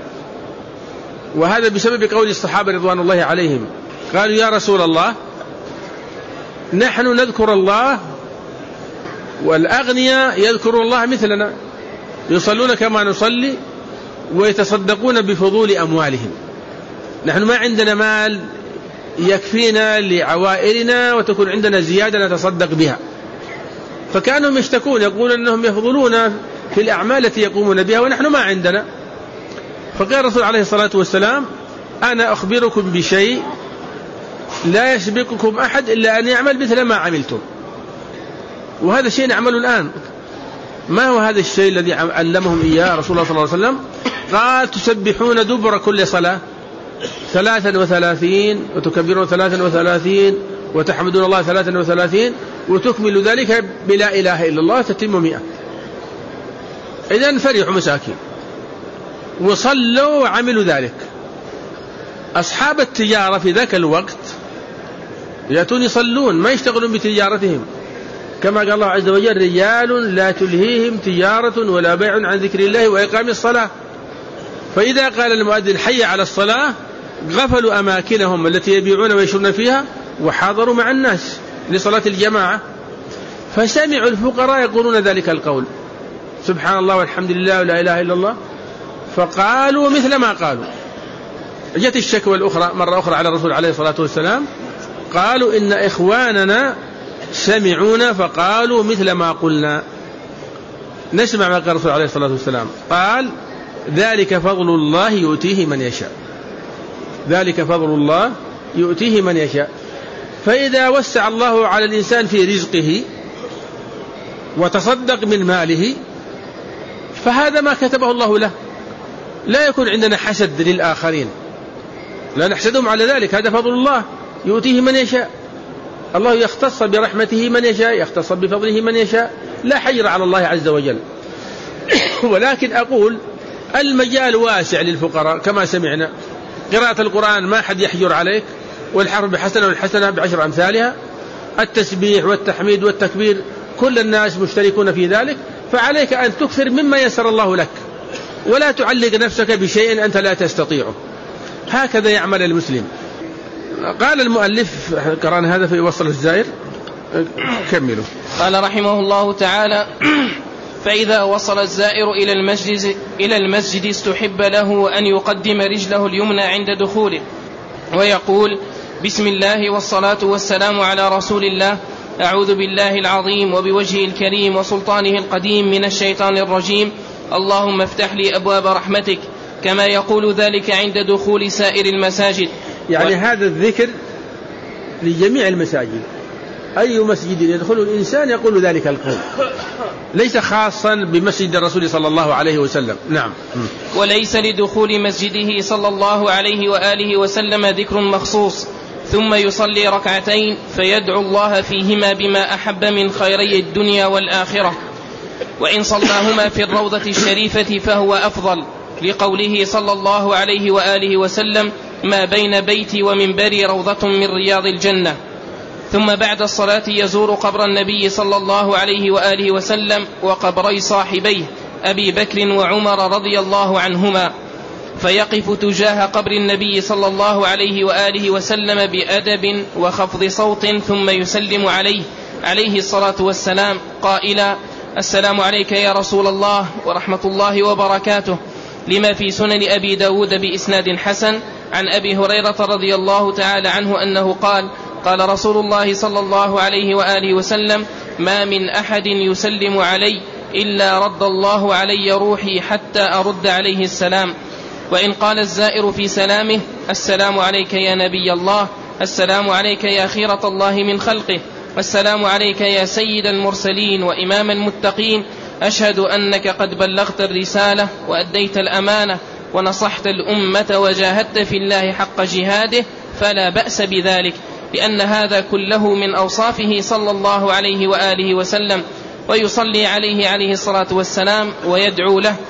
وهذا بسبب قول الصحابة رضوان الله عليهم، قالوا يا رسول الله نحن نذكر الله والأغنياء يذكرون الله مثلنا، يصلون كما نصلي ويتصدقون بفضول أموالهم، نحن ما عندنا مال يكفينا لعوائلنا وتكون عندنا زيادة نتصدق بها. فكانوا يشتكون يقولون أنهم يفضلون في الأعمال التي يقومون بها ونحن ما عندنا. فقال الرسول عليه الصلاة والسلام أنا أخبركم بشيء لا يسبقكم أحد إلا أن يعمل مثل ما عملتم، وهذا الشيء نعمله الآن. ما هو هذا الشيء الذي علمهم إياه رسول الله صلى الله عليه وسلم؟ قال تسبحون دبر كل صلاة 33 وتكبرون 33 وتحمدون الله 33 وتكمل ذلك بلا إله إلا الله تتم 100. إذن فرحوا مساكين وصلوا وعملوا ذلك. أصحاب التجارة في ذاك الوقت يأتون يصلون ما يشتغلون بتجارتهم، كما قال الله عز وجل رجال لا تلهيهم تجارة ولا بيع عن ذكر الله وإقام الصلاة. فإذا قال المؤذن حي على الصلاة غفلوا أماكنهم التي يبيعون ويشرون فيها وحاضروا مع الناس لصلاة الجماعة. فسمعوا الفقراء يقولون ذلك القول سبحان الله والحمد لله ولا إله إلا الله، فقالوا مثل ما قالوا. جت الشكوى الأخرى مرة أخرى على الرسول عليه الصلاة والسلام، قالوا إن إخواننا سمعونا فقالوا مثل ما قلنا. نسمع ما قال الرسول عليه الصلاة والسلام، قال ذلك فضل الله يؤتيه من يشاء، ذلك فضل الله يؤتيه من يشاء. فإذا وسع الله على الإنسان في رزقه وتصدق من ماله فهذا ما كتبه الله له، لا يكون عندنا حسد للآخرين، لا نحسدهم على ذلك، هذا فضل الله يؤتيه من يشاء. الله يختص برحمته من يشاء، يختص بفضله من يشاء، لا حجر على الله عز وجل. ولكن أقول المجال واسع للفقراء كما سمعنا، قراءة القرآن ما حد يحجر عليك، والحرف بحسنة والحسنة ب10 أمثالها، التسبيح والتحميد والتكبير كل الناس مشتركون في ذلك، فعليك أن تكثر مما يسر الله لك ولا تعلق نفسك بشيء أنت لا تستطيعه. هكذا يعمل المسلم. قال المؤلف قرأنا هذا في وصل الزائر، كملوا. قال رحمه الله تعالى فإذا وصل الزائر إلى المسجد استحب له أن يقدم رجله اليمنى عند دخوله ويقول بسم الله والصلاة والسلام على رسول الله، أعوذ بالله العظيم وبوجهه الكريم وسلطانه القديم من الشيطان الرجيم. اللهم افتح لي أبواب رحمتك، كما يقول ذلك عند دخول سائر المساجد. يعني هذا الذكر لجميع المساجد، أي مسجد يدخل الإنسان يقول ذلك القول، ليس خاصا بمسجد الرسول صلى الله عليه وسلم. نعم. وليس لدخول مسجده صلى الله عليه وآله وسلم ذكر مخصوص، ثم يصلي ركعتين فيدعو الله فيهما بما أحب من خيري الدنيا والآخرة، وإن صلاهما في الروضة الشريفة فهو أفضل، لقوله صلى الله عليه وآله وسلم: ما بين بيتي ومنبري روضة من رياض الجنة. ثم بعد الصلاة يزور قبر النبي صلى الله عليه وآله وسلم وقبري صاحبيه أبي بكر وعمر رضي الله عنهما، فيقف تجاه قبر النبي صلى الله عليه وآله وسلم بأدب وخفض صوت، ثم يسلم عليه الصلاة والسلام قائلا: السلام عليك يا رسول الله ورحمة الله وبركاته، لما في سنن أبي داود بإسناد حسن عن أبي هريرة رضي الله تعالى عنه أنه قال: قال رسول الله صلى الله عليه وآله وسلم: ما من أحد يسلم علي إلا رد الله علي روحي حتى أرد عليه السلام. وإن قال الزائر في سلامه: السلام عليك يا نبي الله، السلام عليك يا خيرة الله من خلقه، السلام عليك يا سيد المرسلين وإمام المتقين، أشهد أنك قد بلغت الرسالة وأديت الأمانة ونصحت الأمة وجاهدت في الله حق جهاده، فلا بأس بذلك، لأن هذا كله من أوصافه صلى الله عليه وآله وسلم. ويصلي عليه الصلاة والسلام ويدعو له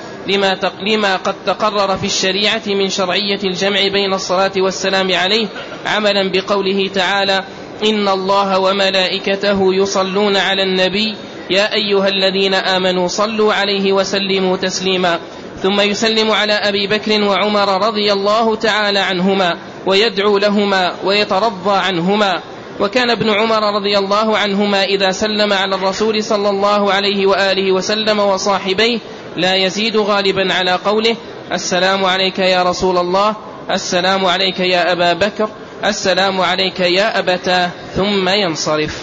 لما قد تقرر في الشريعة من شرعية الجمع بين الصلاة والسلام عليه، عملا بقوله تعالى: إن الله وملائكته يصلون على النبي يا أيها الذين آمنوا صلوا عليه وسلموا تسليما. ثم يسلم على أبي بكر وعمر رضي الله تعالى عنهما ويدعو لهما ويترضى عنهما. وكان ابن عمر رضي الله عنهما إذا سلم على الرسول صلى الله عليه وآله وسلم وصاحبيه لا يزيد غالبا على قوله: السلام عليك يا رسول الله، السلام عليك يا أبا بكر، السلام عليك يا أبتاه، ثم ينصرف.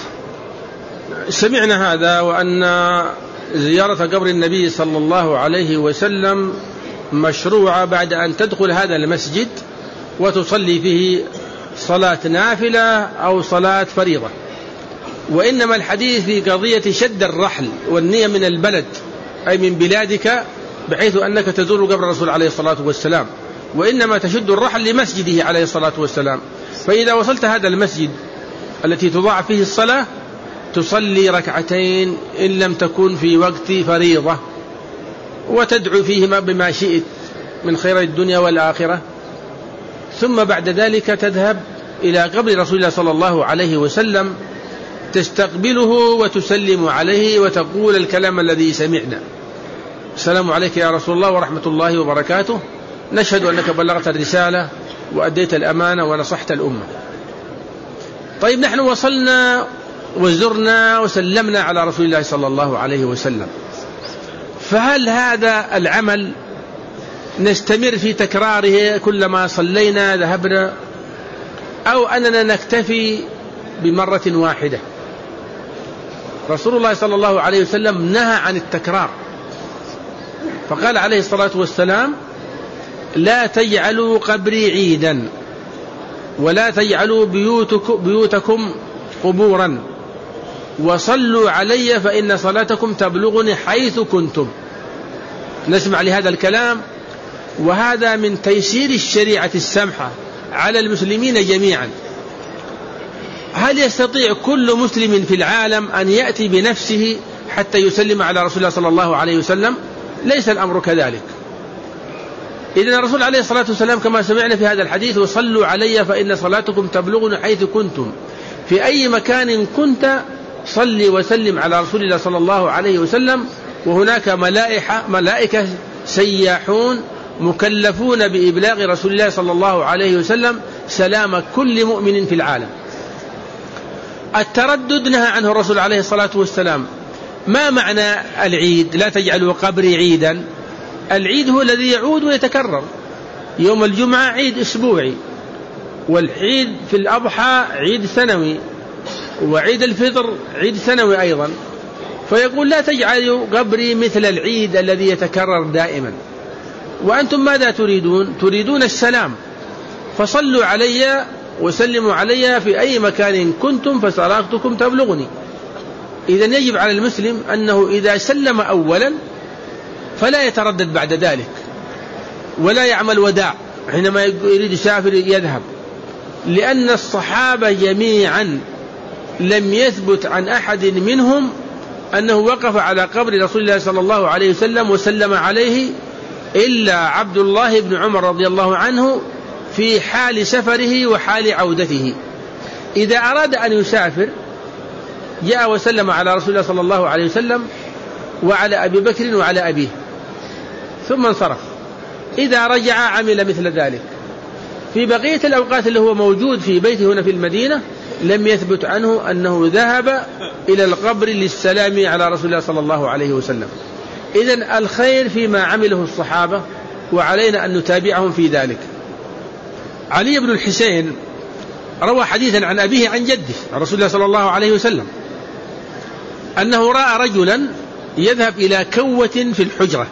سمعنا هذا، وأن زيارة قبر النبي صلى الله عليه وسلم مشروعة بعد أن تدخل هذا المسجد وتصلي فيه صلاة نافلة أو صلاة فريضة. وإنما الحديث في قضية شد الرحل والنية من البلد، أي من بلادك، بحيث أنك تزور قبر الرسول عليه الصلاة والسلام، وإنما تشد الرحل لمسجده عليه الصلاة والسلام. فإذا وصلت هذا المسجد التي تضاعف فيه الصلاة تصلي ركعتين إن لم تكن في وقت فريضة، وتدعو فيهما بما شئت من خير الدنيا والآخرة. ثم بعد ذلك تذهب إلى قبر رسول الله صلى الله عليه وسلم تستقبله وتسلم عليه وتقول الكلام الذي سمعنا: السلام عليك يا رسول الله ورحمة الله وبركاته، نشهد أنك بلغت الرسالة وأديت الأمانة ونصحت الأمة. طيب، نحن وصلنا وزرنا وسلمنا على رسول الله صلى الله عليه وسلم، فهل هذا العمل نستمر في تكراره كلما صلينا ذهبنا، أو أننا نكتفي بمرة واحدة؟ رسول الله صلى الله عليه وسلم نهى عن التكرار، فقال عليه الصلاة والسلام: لا تجعلوا قبري عيدا، ولا تجعلوا بيوتكم قبورا، وصلوا علي فإن صلاتكم تبلغني حيث كنتم. نسمع لهذا الكلام، وهذا من تيسير الشريعة السمحة على المسلمين جميعا. هل يستطيع كل مسلم في العالم أن يأتي بنفسه حتى يسلم على رسول الله صلى الله عليه وسلم؟ ليس الأمر كذلك. إذن الرسول عليه الصلاة والسلام كما سمعنا في هذا الحديث: وصلوا علي فإن صلاتكم تبلغني حيث كنتم. في أي مكان كنت صلي وسلم على رسول الله صلى الله عليه وسلم، وهناك ملائكة سياحون مكلفون بإبلاغ رسول الله صلى الله عليه وسلم سلام كل مؤمن في العالم. التردد نهى عنه الرسول عليه الصلاة والسلام. ما معنى العيد؟ لا تجعلوا قبري عيدا. العيد هو الذي يعود ويتكرر. يوم الجمعة عيد أسبوعي، والعيد في الأضحى عيد سنوي، وعيد الفطر عيد سنوي أيضا، فيقول لا تجعلوا قبري مثل العيد الذي يتكرر دائما. وأنتم ماذا تريدون؟ تريدون السلام، فصلوا علي وسلموا علي في أي مكان كنتم فصلاتكم تبلغني. إذن يجب على المسلم أنه إذا سلم أولا فلا يتردد بعد ذلك، ولا يعمل وداع حينما يريد يسافر يذهب، لأن الصحابة جميعا لم يثبت عن أحد منهم أنه وقف على قبر رسول الله صلى الله عليه وسلم وسلم عليه إلا عبد الله بن عمر رضي الله عنه في حال سفره وحال عودته. إذا أراد أن يسافر جاء وسلم على رسول الله صلى الله عليه وسلم وعلى أبي بكر وعلى أبيه ثم انصرف. إذا رجع عمل مثل ذلك. في بقية الأوقات اللي هو موجود في بيته هنا في المدينة لم يثبت عنه أنه ذهب إلى القبر للسلام على رسول الله صلى الله عليه وسلم. إذن الخير فيما عمله الصحابة، وعلينا أن نتابعهم في ذلك. علي بن الحسين روى حديثا عن أبيه عن جده عن رسول الله صلى الله عليه وسلم أنه رأى رجلا يذهب إلى كوة في الحجرة،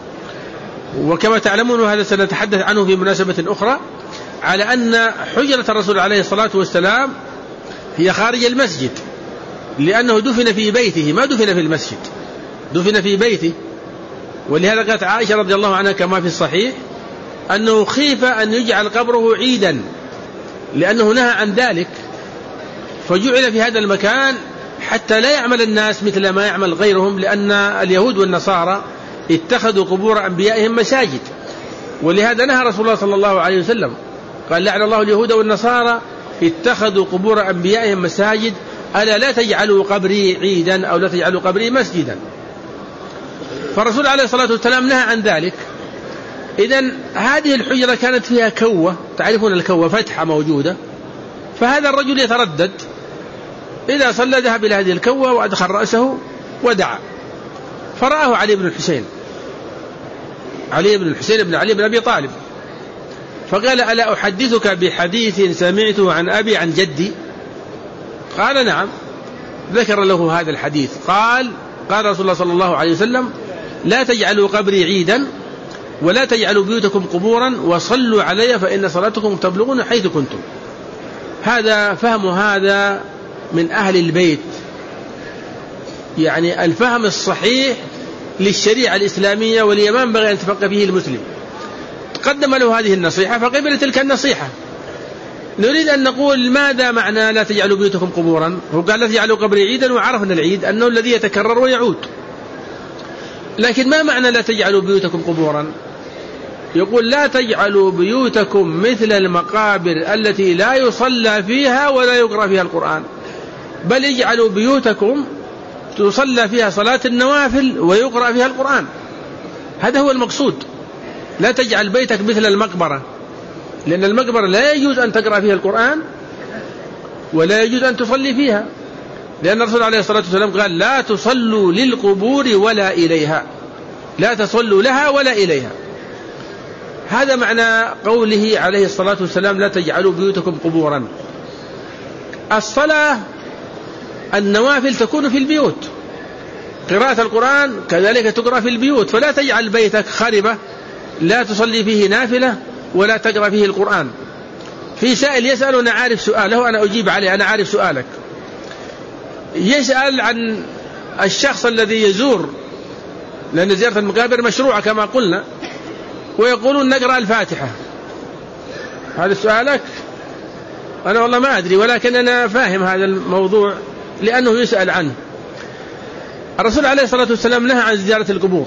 وكما تعلمون هذا سنتحدث عنه في مناسبة أخرى، على أن حجرة الرسول عليه الصلاة والسلام هي خارج المسجد، لأنه دفن في بيته ما دفن في المسجد، دفن في بيته. ولهذا قالت عائشة رضي الله عنها كما في الصحيح أنه خيف أن يجعل قبره عيدا، لأنه نهى عن ذلك، فجعل في هذا المكان حتى لا يعمل الناس مثل ما يعمل غيرهم، لأن اليهود والنصارى اتخذوا قبور أنبيائهم مساجد. ولهذا نهى رسول الله صلى الله عليه وسلم قال لعن الله اليهود والنصارى اتخذوا قبور أنبيائهم مساجد، ألا لا تجعلوا قبري عيدا أو لا تجعلوا قبري مسجدا. فالرسول عليه الصلاة والسلام نهى عن ذلك. إذن هذه الحجرة كانت فيها كوة، تعرفون الكوة فتحة موجودة، فهذا الرجل يتردد إذا صلى ذهب إلى هذه الكوة وأدخل رأسه ودعا، فرآه علي بن الحسين، علي بن الحسين بن علي بن أبي طالب، فقال ألا أحدثك بحديث سمعته عن أبي عن جدي؟ قال نعم. ذكر له هذا الحديث. قال رسول الله صلى الله عليه وسلم لا تجعلوا قبري عيدا ولا تجعلوا بيوتكم قبورا وصلوا علي فإن صلاتكم تبلغون حيث كنتم. هذا فهم هذا من أهل البيت، يعني الفهم الصحيح للشريعة الإسلامية، ولما ينبغي أن يتفقه فيه المسلم. قدم له هذه النصيحة فقبل تلك النصيحة. نريد أن نقول ماذا معنى لا تجعلوا بيوتكم قبورا؟ هو قال لا تجعلوا قبري عيدا، وعرفنا العيد أنه الذي يتكرر ويعود، لكن ما معنى لا تجعلوا بيوتكم قبورا؟ يقول لا تجعلوا بيوتكم مثل المقابر التي لا يصلى فيها ولا يقرأ فيها القرآن، بل اجعلوا بيوتكم تصلى فيها صلاة النوافل ويقرأ فيها القرآن. هذا هو المقصود. لا تجعل بيتك مثل المقبرة، لأن المقبرة لا يجوز أن تقرأ فيها القرآن ولا يجوز أن تصلي فيها، لأن الرسول عليه الصلاة والسلام قال لا تصلوا للقبور ولا إليها، لا تصلوا لها ولا إليها. هذا معنى قوله عليه الصلاة والسلام لا تجعلوا بيوتكم قبورا. الصلاة النوافل تكون في البيوت، قراءة القرآن كذلك تقرأ في البيوت، فلا تجعل بيتك خربة لا تصلي فيه نافلة ولا تقرأ فيه القرآن. في سائل يسأل وأنا عارف سؤاله، أنا أجيب عليه، أنا عارف سؤالك. يسأل عن الشخص الذي يزور، لأن زيارة المقابر مشروعة كما قلنا، ويقولون نقرأ الفاتحة. هذا سؤالك؟ أنا والله ما أدري، ولكن أنا فاهم هذا الموضوع لأنه يسأل عنه. الرسول عليه الصلاة والسلام نهى عن زيارة القبور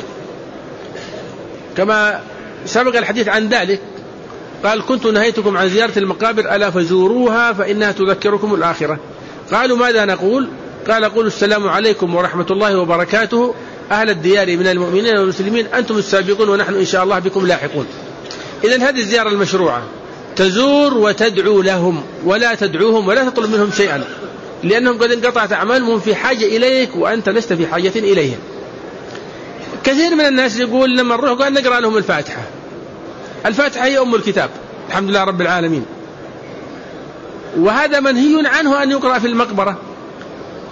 كما سبق الحديث عن ذلك، قال كنت نهيتكم عن زيارة المقابر ألا فزوروها فإنها تذكركم الآخرة. قالوا ماذا نقول؟ قال قولوا السلام عليكم ورحمة الله وبركاته أهل الديار من المؤمنين والمسلمين أنتم السابقون ونحن إن شاء الله بكم لاحقون. إذن هذه الزيارة المشروعة، تزور وتدعو لهم ولا تدعوهم ولا تطلب منهم شيئا، لأنهم قد انقطعت أعمالهم في حاجة إليك وأنت لست في حاجة إليهم. كثير من الناس يقول لما نروح قال نقرأ لهم الفاتحة. الفاتحة هي أم الكتاب، الحمد لله رب العالمين، وهذا منهي عنه أن يقرأ في المقبرة،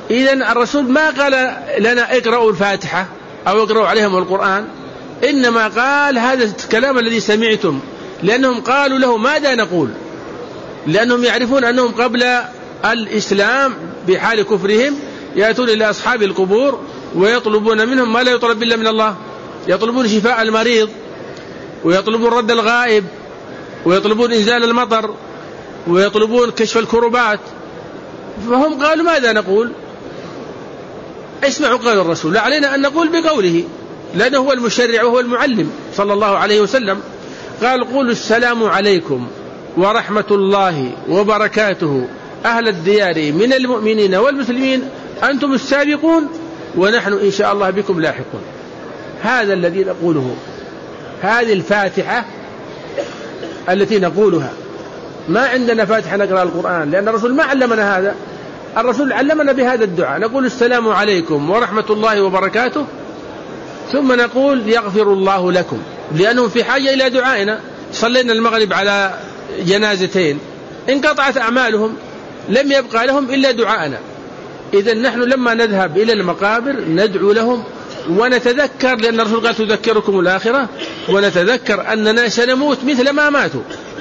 إذن الرسول ما قال لنا اقرأوا الفاتحة أو اقرأوا عليهم القرآن، إنما قال هذا الكلام الذي سمعتم، لأنهم قالوا له ماذا نقول، لأنهم يعرفون أنهم قبل الإسلام بحال كفرهم يأتون إلى أصحاب القبور ويطلبون منهم ما لا يطلب إلا من الله، يطلبون شفاء المريض، ويطلبون رد الغائب، ويطلبون إنزال المطر، ويطلبون كشف الكربات. فهم قالوا ماذا نقول؟ اسمعوا قول الرسول، لا علينا أن نقول بقوله، لأنه هو المشرع وهو المعلم صلى الله عليه وسلم. قال قولوا السلام عليكم ورحمة الله وبركاته أهل الديار من المؤمنين والمسلمين أنتم السابقون ونحن إن شاء الله بكم لاحقون. هذا الذي نقوله، هذه الفاتحة التي نقولها. ما عندنا فاتحة نقرأ القرآن، لأن الرسول ما علمنا هذا. الرسول علمنا بهذا الدعاء، نقول السلام عليكم ورحمة الله وبركاته، ثم نقول يغفر الله لكم، لأنهم في حاجة إلى دعائنا. صلينا المغرب على جنازتين انقطعت أعمالهم، لم يبقى لهم إلا دعاءنا. إذن نحن لما نذهب إلى المقابر ندعو لهم ونتذكر، لأن الرسول قال تذكركم الآخرة، ونتذكر أننا سنموت مثل ما ماتوا.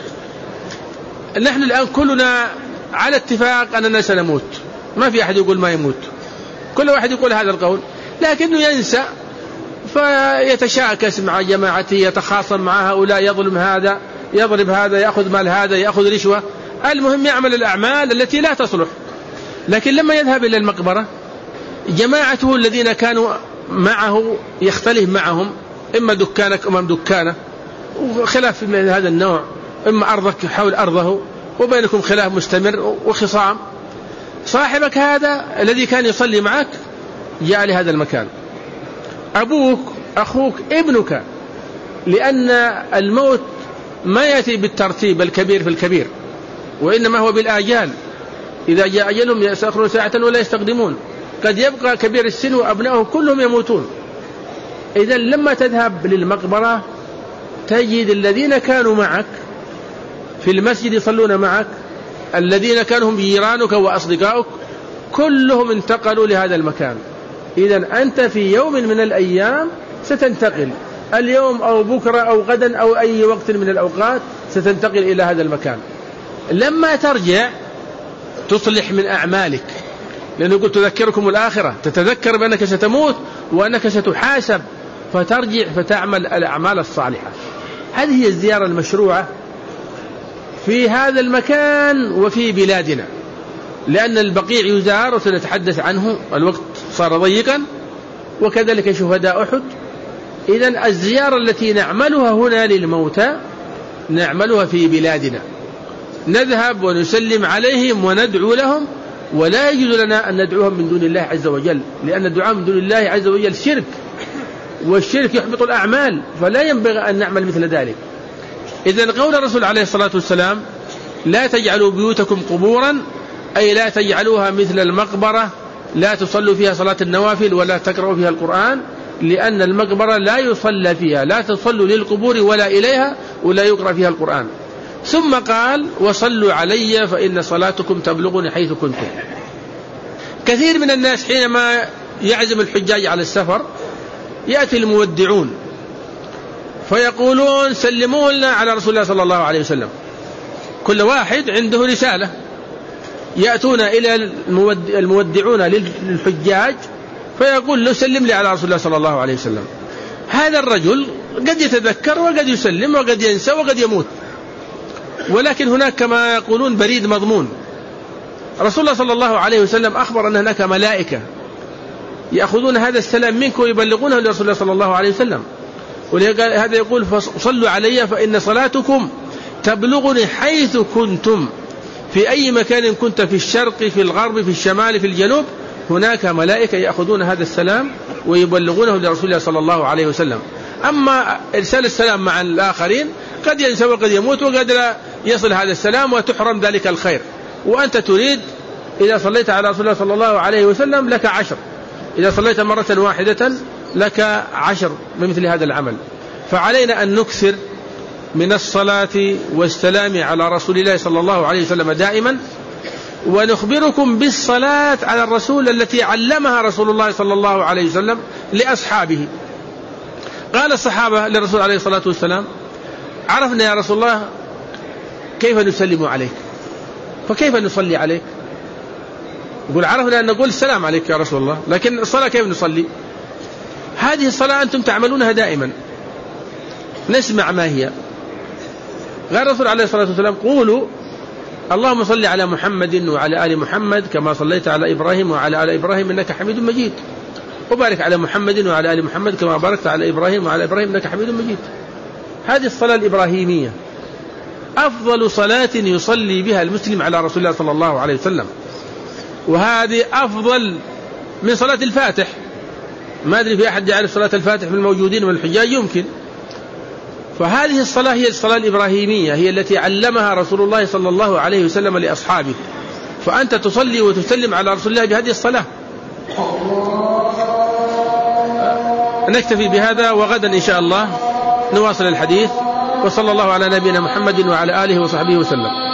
نحن الآن كلنا على اتفاق أننا سنموت، ما في أحد يقول ما يموت، كل واحد يقول هذا القول، لكنه ينسى فيتشاكس مع جماعته، يتخاصم مع هؤلاء، يظلم هذا، يضرب هذا، يأخذ مال هذا، يأخذ رشوة، المهم يعمل الأعمال التي لا تصلح. لكن لما يذهب إلى المقبرة جماعته الذين كانوا معه يختلف معهم، إما دكانك أمام دكانه وخلاف من هذا النوع، إما أرضك حول أرضه وبينكم خلاف مستمر وخصام. صاحبك هذا الذي كان يصلي معك جاء لهذا المكان، أبوك، أخوك، ابنك، لأن الموت ما يأتي بالترتيب الكبير في الكبير، وإنما هو بالآجال. إذا جاء أجلهم يستأخرون ساعة ولا يستقدمون. قد يبقى كبير السن وأبنائه كلهم يموتون. إذا لما تذهب للمقبرة تجد الذين كانوا معك في المسجد يصلون معك، الذين كانوا هم جيرانك وأصدقائك، كلهم انتقلوا لهذا المكان. إذا أنت في يوم من الأيام ستنتقل، اليوم أو بكرة أو غدا أو أي وقت من الأوقات ستنتقل إلى هذا المكان. لما ترجع تصلح من أعمالك، لأنه قلت تذكركم الآخرة، تتذكر بأنك ستموت وأنك ستحاسب، فترجع فتعمل الأعمال الصالحة. هذه هي الزيارة المشروعة في هذا المكان وفي بلادنا، لأن البقيع يزار وسنتحدث عنه، الوقت صار ضيقا، وكذلك شهداء أحد. إذن الزيارة التي نعملها هنا للموتى نعملها في بلادنا، نذهب ونسلم عليهم وندعو لهم، ولا يجوز لنا أن ندعوهم من دون الله عز وجل، لأن الدعاء من دون الله عز وجل شرك، والشرك يحبط الأعمال، فلا ينبغي أن نعمل مثل ذلك. إذن قول الرسول عليه الصلاة والسلام لا تجعلوا بيوتكم قبورا، أي لا تجعلوها مثل المقبرة، لا تصلوا فيها صلاة النوافل ولا تقرأوا فيها القرآن، لأن المقبرة لا يصلى فيها، لا تصلوا للقبور ولا إليها، ولا يقرأ فيها القرآن. ثم قال وصلوا علي فإن صلاتكم تبلغني حيث كنتم. كثير من الناس حينما يعزم الحجاج على السفر يأتي المودعون فيقولون سلموا لنا على رسول الله صلى الله عليه وسلم. كل واحد عنده رسالة، يأتون إلى المودعون للحجاج فيقول له سلم لي على رسول الله صلى الله عليه وسلم. هذا الرجل قد يتذكر وقد يسلم وقد ينسى وقد يموت، ولكن هناك كما يقولون بريد مضمون. رسول الله صلى الله عليه وسلم أخبر أن هناك ملائكة يأخذون هذا السلام منك ويبلغونه لرسول الله صلى الله عليه وسلم، ولهذا يقول فصلوا علي فإن صلاتكم تبلغني حيث كنتم، في أي مكان كنت، في الشرق، في الغرب، في الشمال، في الجنوب، هناك ملائكة يأخذون هذا السلام ويبلغونه لرسول الله صلى الله عليه وسلم. أما إرسال السلام مع الآخرين قد ينسى وقد يموت وقد لا يصل هذا السلام وتحرم ذلك الخير، وأنت تريد إذا صليت على رسول الله صلى الله عليه وسلم لك 10، إذا صليت مرة واحدة لك 10 بمثل هذا العمل. فعلينا أن نكثر من الصلاة والسلام على رسول الله صلى الله عليه وسلم دائما، ونخبركم بالصلاة على الرسول التي علمها رسول الله صلى الله عليه وسلم لأصحابه. قال الصحابة للرسول عليه الصلاة والسلام: عرفنا يا رسول الله كيف نسلم عليك، فكيف نصلي عليك؟ يقول: عرفنا أن نقول السلام عليك يا رسول الله، لكن الصلاة كيف نصلي؟ هذه الصلاة أنتم تعملونها دائما، نسمع ما هي. قال الرسول عليه الصلاة والسلام: قولوا اللهم صل على محمد وعلى آل محمد كما صليت على إبراهيم وعلى آل إبراهيم إنك حميد مجيد، وبارك على محمد وعلى آل محمد كما باركت على إبراهيم وعلى إبراهيم إنك حميد مجيد. هذه الصلاة الإبراهيمية أفضل صلاة يصلي بها المسلم على رسول الله صلى الله عليه وسلم، وهذه أفضل من صلاة الفاتح. ما أدري في أحد يعرف صلاة الفاتح من الموجودين من الحجاج؟ يمكن. فهذه الصلاة هي الصلاة الإبراهيمية، هي التي علمها رسول الله صلى الله عليه وسلم لأصحابه، فأنت تصلي وتسلم على رسول الله بهذه الصلاة. نكتفي بهذا، وغدا إن شاء الله نواصل الحديث، وصلى الله على نبينا محمد وعلى آله وصحبه وسلم.